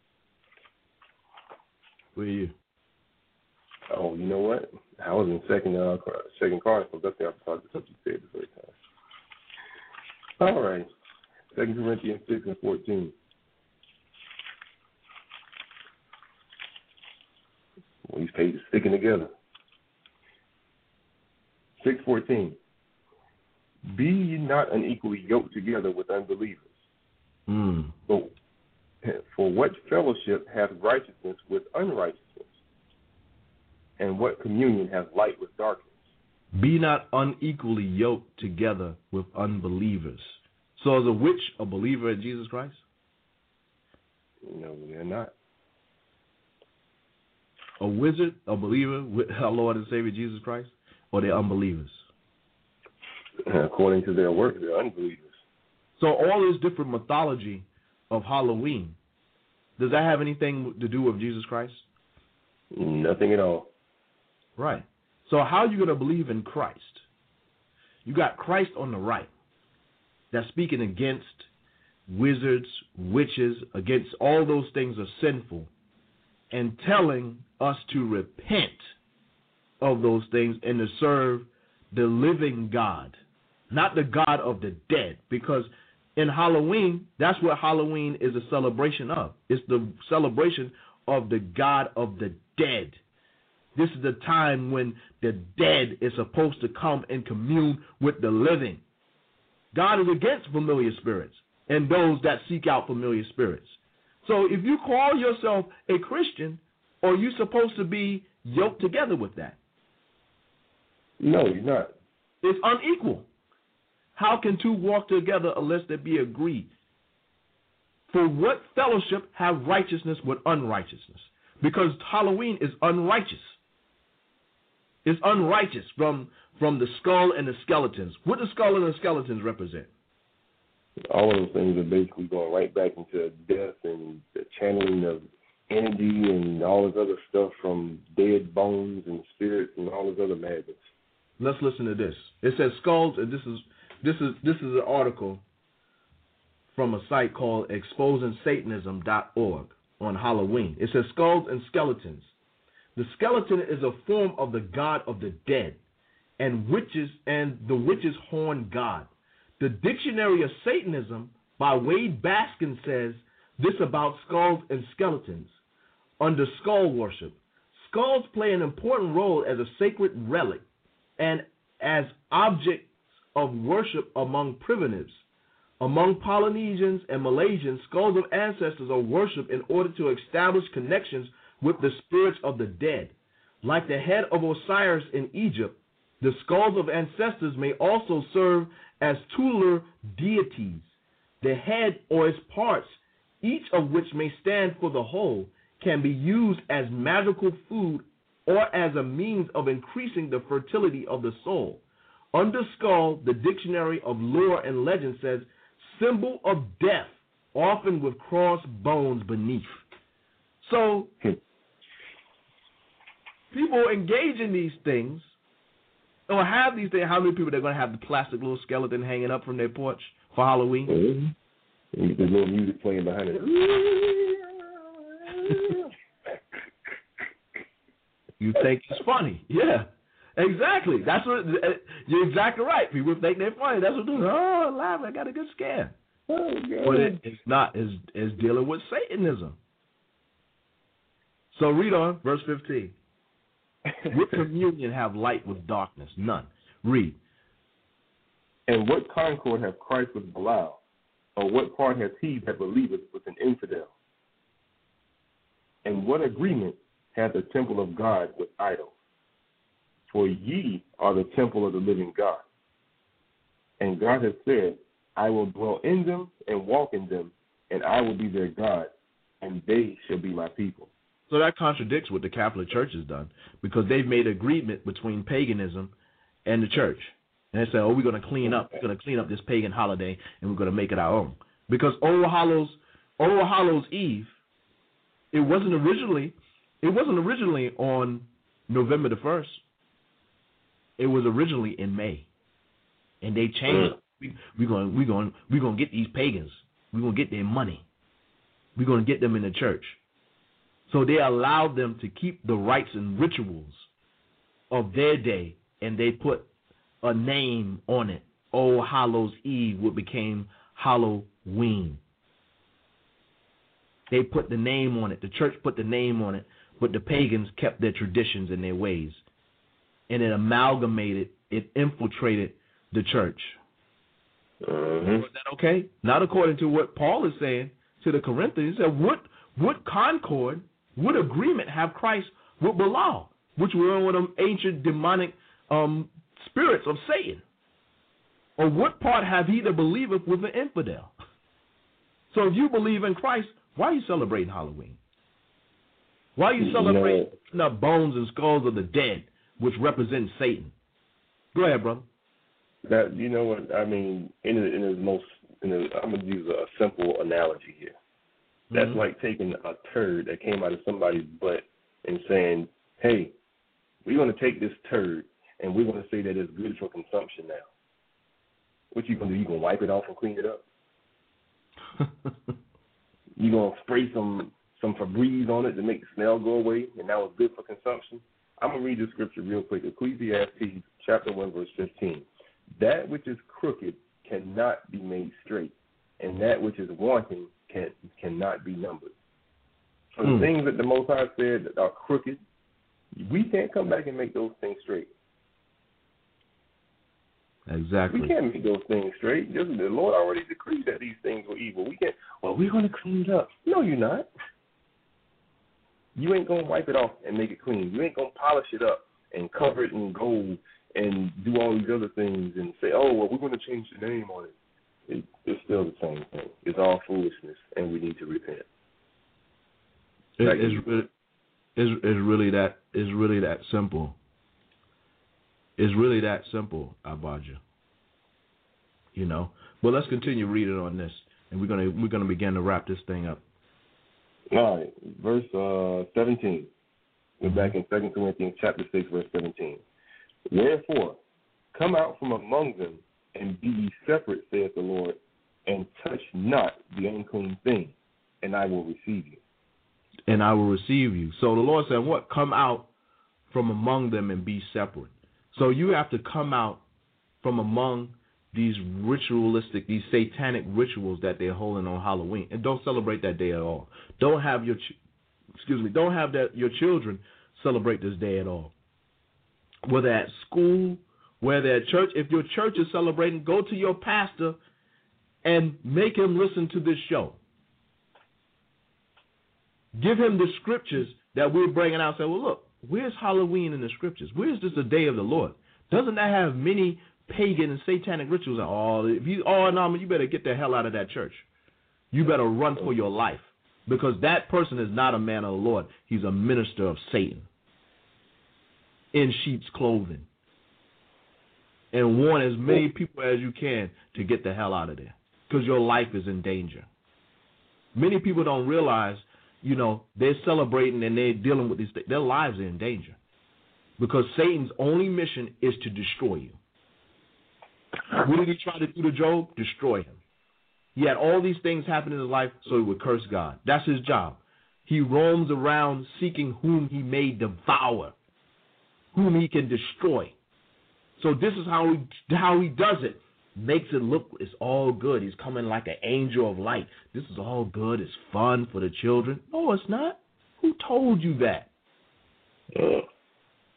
Where are you? Oh, you know what? I was in Second Chronicles. That's the opposite of what you said the first time. All right. 2 Corinthians 6 and 14. Well, these pages sticking together. 6:14. Be ye not unequally yoked together with unbelievers. But for what fellowship hath righteousness with unrighteousness? And what communion hath light with darkness? Be not unequally yoked together with unbelievers. So is a witch a believer in Jesus Christ? No, they're not. A wizard a believer with our Lord and Savior Jesus Christ? Or they're unbelievers? According to their work, they're unbelievers. So all this different mythology of Halloween, does that have anything to do with Jesus Christ? Nothing at all. Right. So how are you going to believe in Christ? You got Christ on the right that's speaking against wizards, witches, against all those things are sinful, and telling us to repent of those things and to serve the living God, not the God of the dead. Because in Halloween, that's what Halloween is a celebration of. It's the celebration of the God of the dead. This is the time when the dead is supposed to come and commune with the living. God is against familiar spirits and those that seek out familiar spirits. So if you call yourself a Christian, are you supposed to be yoked together with that? No, you're not. It's unequal. How can two walk together unless they be agreed? For what fellowship have righteousness with unrighteousness? Because Halloween is unrighteous. It's unrighteous from the skull and the skeletons. What do the skull and the skeletons represent? All of those things are basically going right back into death and the channeling of energy and all this other stuff from dead bones and spirits and all this other madness. Let's listen to this. It says skulls, and this is an article from a site called exposingsatanism.org on Halloween. It says skulls and skeletons. The skeleton is a form of the god of the dead, and the witch's horn god. The Dictionary of Satanism by Wade Baskin says this about skulls and skeletons. Under skull worship, skulls play an important role as a sacred relic and as objects of worship among primitives. Among Polynesians and Malaysians, skulls of ancestors are worshipped in order to establish connections with the spirits of the dead. Like the head of Osiris in Egypt, the skulls of ancestors may also serve as tutelar deities. The head or its parts, each of which may stand for the whole, can be used as magical food or as a means of increasing the fertility of the soul. Under skull, the Dictionary of Lore and Legend says, symbol of death, often with crossed bones beneath. So, people engage in these things, or have these things. How many people are going to have the plastic little skeleton hanging up from their porch for Halloween? Mm-hmm. And there's little music playing behind it. You think it's funny. Yeah, exactly. That's what you're exactly right. People think they're funny. That's what they're doing. Oh, laugh, I got a good scare. Oh, but it's not. It's dealing with Satanism. So read on, verse 15. What communion have light with darkness? None. Read. And what concord have Christ with Belial? Or what part has he that believeth with an infidel? And what agreement hath the temple of God with idols? For ye are the temple of the living God. And God has said, I will dwell in them and walk in them, and I will be their God, and they shall be my people. So that contradicts what the Catholic Church has done, because they've made an agreement between paganism and the church. And they say, we're going to clean up this pagan holiday, and we're going to make it our own. Because All Hallows Eve, it wasn't originally on November the 1st. It was originally in May, and they changed it. We're going to get these pagans. We're going to get their money. We're going to get them in the church. So they allowed them to keep the rites and rituals of their day, and they put a name on it. All Hallows Eve, what became Halloween. They put the name on it. The church put the name on it, but the pagans kept their traditions and their ways. And it amalgamated, it infiltrated the church. Is that okay? Not according to what Paul is saying to the Corinthians. He said, what concord, what agreement have Christ with Belial, which were one of them ancient demonic spirits of Satan? Or what part have he that believeth with an infidel? So if you believe in Christ, why are you celebrating Halloween? Why are you celebrating the bones and skulls of the dead, which represent Satan? Go ahead, brother. That, you know what I mean? I'm gonna use a simple analogy here. That's like taking a turd that came out of somebody's butt and saying, "Hey, we're gonna take this turd and we're gonna say that it's good for consumption now." What you gonna do? You gonna wipe it off and clean it up? You gonna spray some Febreze on it to make the smell go away, and now it's good for consumption? I'm gonna read the scripture real quick. Ecclesiastes chapter 1 verse 15. That which is crooked cannot be made straight, and that which is wanting cannot be numbered. So the things that the Most High said that are crooked, we can't come back and make those things straight. Exactly. We can't make those things straight. The Lord already decreed that these things were evil. We can't. Well, we're going to clean it up. No, you're not. You ain't going to wipe it off and make it clean. You ain't going to polish it up and cover it in gold and do all these other things and say, oh, well, we're going to change the name on it. It's still the same thing. It's all foolishness, and we need to repent. It's really that simple. It's really that simple, Abaja. You know. But let's continue reading on this, and we're gonna begin to wrap this thing up. All right, verse 17. We're back in 2 Corinthians chapter 6, verse 17. Wherefore, come out from among them, and be ye separate, saith the Lord, and touch not the unclean thing, and I will receive you. And I will receive you. So the Lord said, what? Come out from among them and be separate. So you have to come out from among these ritualistic, these satanic rituals that they're holding on Halloween, and don't celebrate that day at all. Don't have your children celebrate this day at all. Whether at school, whether at church, if your church is celebrating, go to your pastor and make him listen to this show. Give him the scriptures that we're bringing out. Say, well, look, where's Halloween in the scriptures? Where's this the day of the Lord? Doesn't that have many pagan and satanic rituals? You better get the hell out of that church. You better run for your life, because that person is not a man of the Lord. He's a minister of Satan in sheep's clothing. And warn as many people as you can to get the hell out of there, because your life is in danger. Many people don't realize, they're celebrating and they're dealing with these things. Their lives are in danger, because Satan's only mission is to destroy you. What did he try to do to Job? Destroy him. He had all these things happen in his life so he would curse God. That's his job. He roams around seeking whom he may devour, whom he can destroy. So this is how he does it. Makes it look it's all good. He's coming like an angel of light. This is all good. It's fun for the children. No, it's not. Who told you that?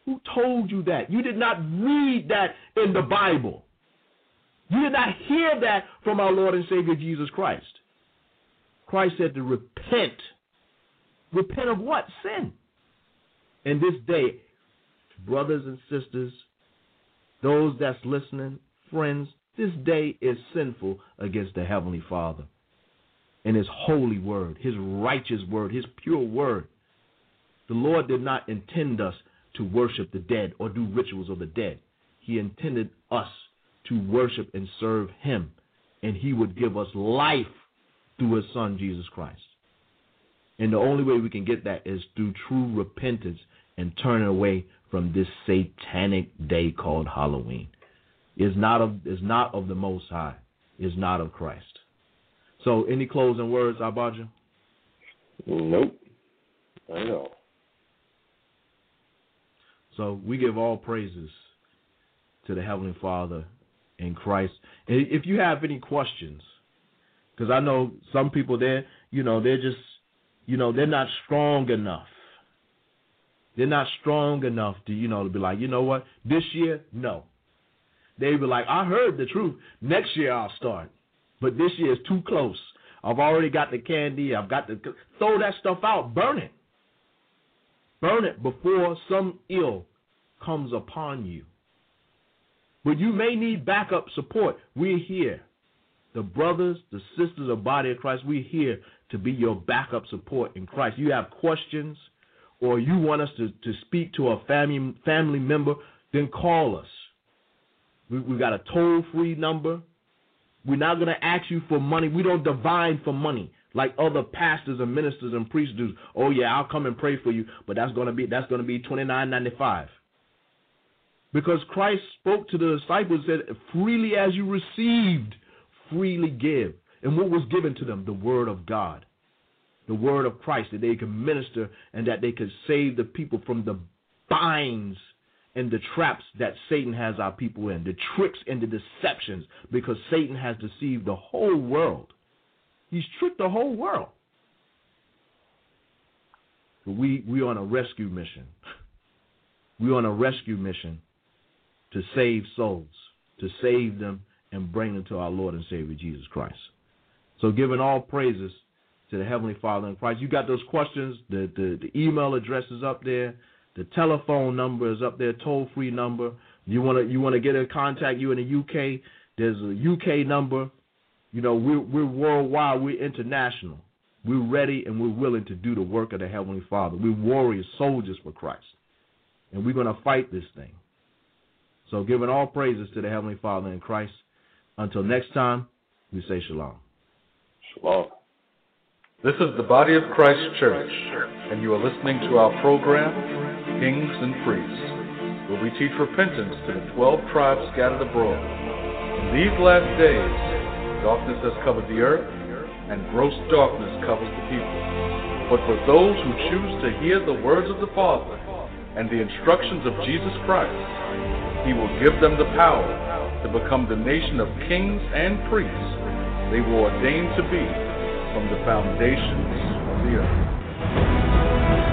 Who told you that? You did not read that in the Bible. You did not hear that from our Lord and Savior Jesus Christ. Christ said to repent. Repent of what? Sin. And this day, brothers and sisters, those that's listening, friends, this day is sinful against the Heavenly Father and His holy word, His righteous word, His pure word. The Lord did not intend us to worship the dead or do rituals of the dead. He intended us to worship and serve Him, and He would give us life through His Son, Jesus Christ. And the only way we can get that is through true repentance and turning away from this satanic day called Halloween. It's not of the Most High. It's not of Christ. So, any closing words, Abaja? Nope. I know. So, we give all praises to the Heavenly Father in Christ. And if you have any questions, because I know some people they're just, they're not strong enough. They're not strong enough to, to be like, you know what, this year, no. They be like, I heard the truth. Next year I'll start. But this year is too close. I've already got the candy. I've got to throw that stuff out. Burn it. Burn it before some ill comes upon you. But you may need backup support. We're here. The brothers, the sisters of Body of Christ, we're here to be your backup support in Christ. You have questions or you want us to speak to a family member, then call us. We've got a toll-free number. We're not going to ask you for money. We don't divine for money like other pastors and ministers and priests do. Oh yeah, I'll come and pray for you, but that's going to be $29.95. Because Christ spoke to the disciples and said, freely as you received, freely give. And what was given to them? The word of God, the word of Christ, that they could minister and that they could save the people from the binds and the traps that Satan has our people in, the tricks and the deceptions, because Satan has deceived the whole world. He's tricked the whole world. But we're on a rescue mission. We're on a rescue mission to save souls, to save them and bring them to our Lord and Savior Jesus Christ. So giving all praises to the Heavenly Father in Christ. You got those questions, the email address is up there. The telephone number is up there, toll-free number. You want to get in contact, you in the UK, there's a UK number. We're worldwide, we're international. We're ready and we're willing to do the work of the Heavenly Father. We're warriors, soldiers for Christ. And we're going to fight this thing. So giving all praises to the Heavenly Father in Christ. Until next time, we say shalom. Shalom. This is the Body of Christ Church, and you are listening to our program, Kings and Priests, where we teach repentance to the 12 tribes scattered abroad. In these last days, darkness has covered the earth, and gross darkness covers the people. But for those who choose to hear the words of the Father and the instructions of Jesus Christ, He will give them the power to become the nation of kings and priests they were ordained to be from the foundations of the earth.